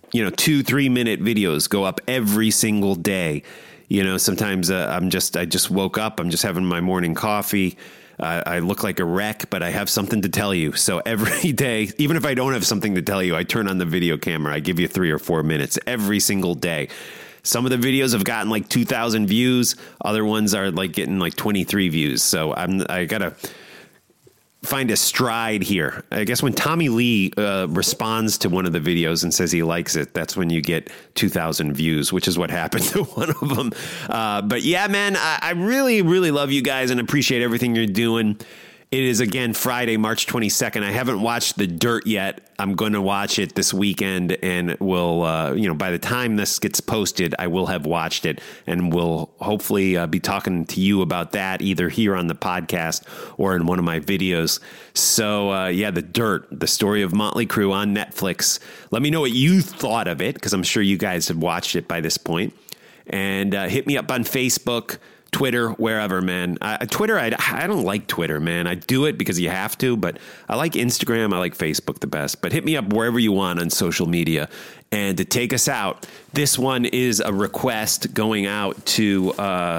Speaker 3: 2-3 minute videos go up every single day. Sometimes I just woke up. I'm just having my morning coffee. I look like a wreck, but I have something to tell you. So every day, even if I don't have something to tell you, I turn on the video camera. I give you 3 or 4 minutes every single day. Some of the videos have gotten like 2,000 views. Other ones are like getting like 23 views. So I got to find a stride here. I guess when Tommy Lee responds to one of the videos and says he likes it, that's when you get 2,000 views, which is what happened to one of them. But yeah, man, I really, really love you guys and appreciate everything you're doing. It is, again, Friday, March 22nd. I haven't watched The Dirt yet. I'm going to watch it this weekend, and will, by the time this gets posted, I will have watched it, and will hopefully be talking to you about that either here on the podcast or in one of my videos. So, The Dirt, the story of Motley Crue on Netflix. Let me know what you thought of it, because I'm sure you guys have watched it by this point. And hit me up on Facebook, Twitter, wherever, man. Twitter, I don't like Twitter, man. I do it because you have to, but I like Instagram. I like Facebook the best. But hit me up wherever you want on social media. And to take us out, this one is a request going out to,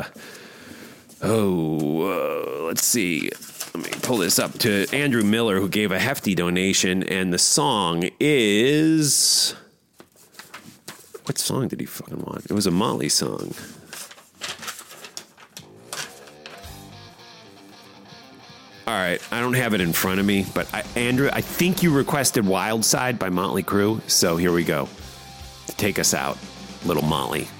Speaker 3: let's see. Let me pull this up, to Andrew Miller, who gave a hefty donation. And the song is... What song did he fucking want? It was a Motley song. All right, I don't have it in front of me, but Andrew, I think you requested Wild Side by Motley Crue, so here we go. To take us out, little Motley.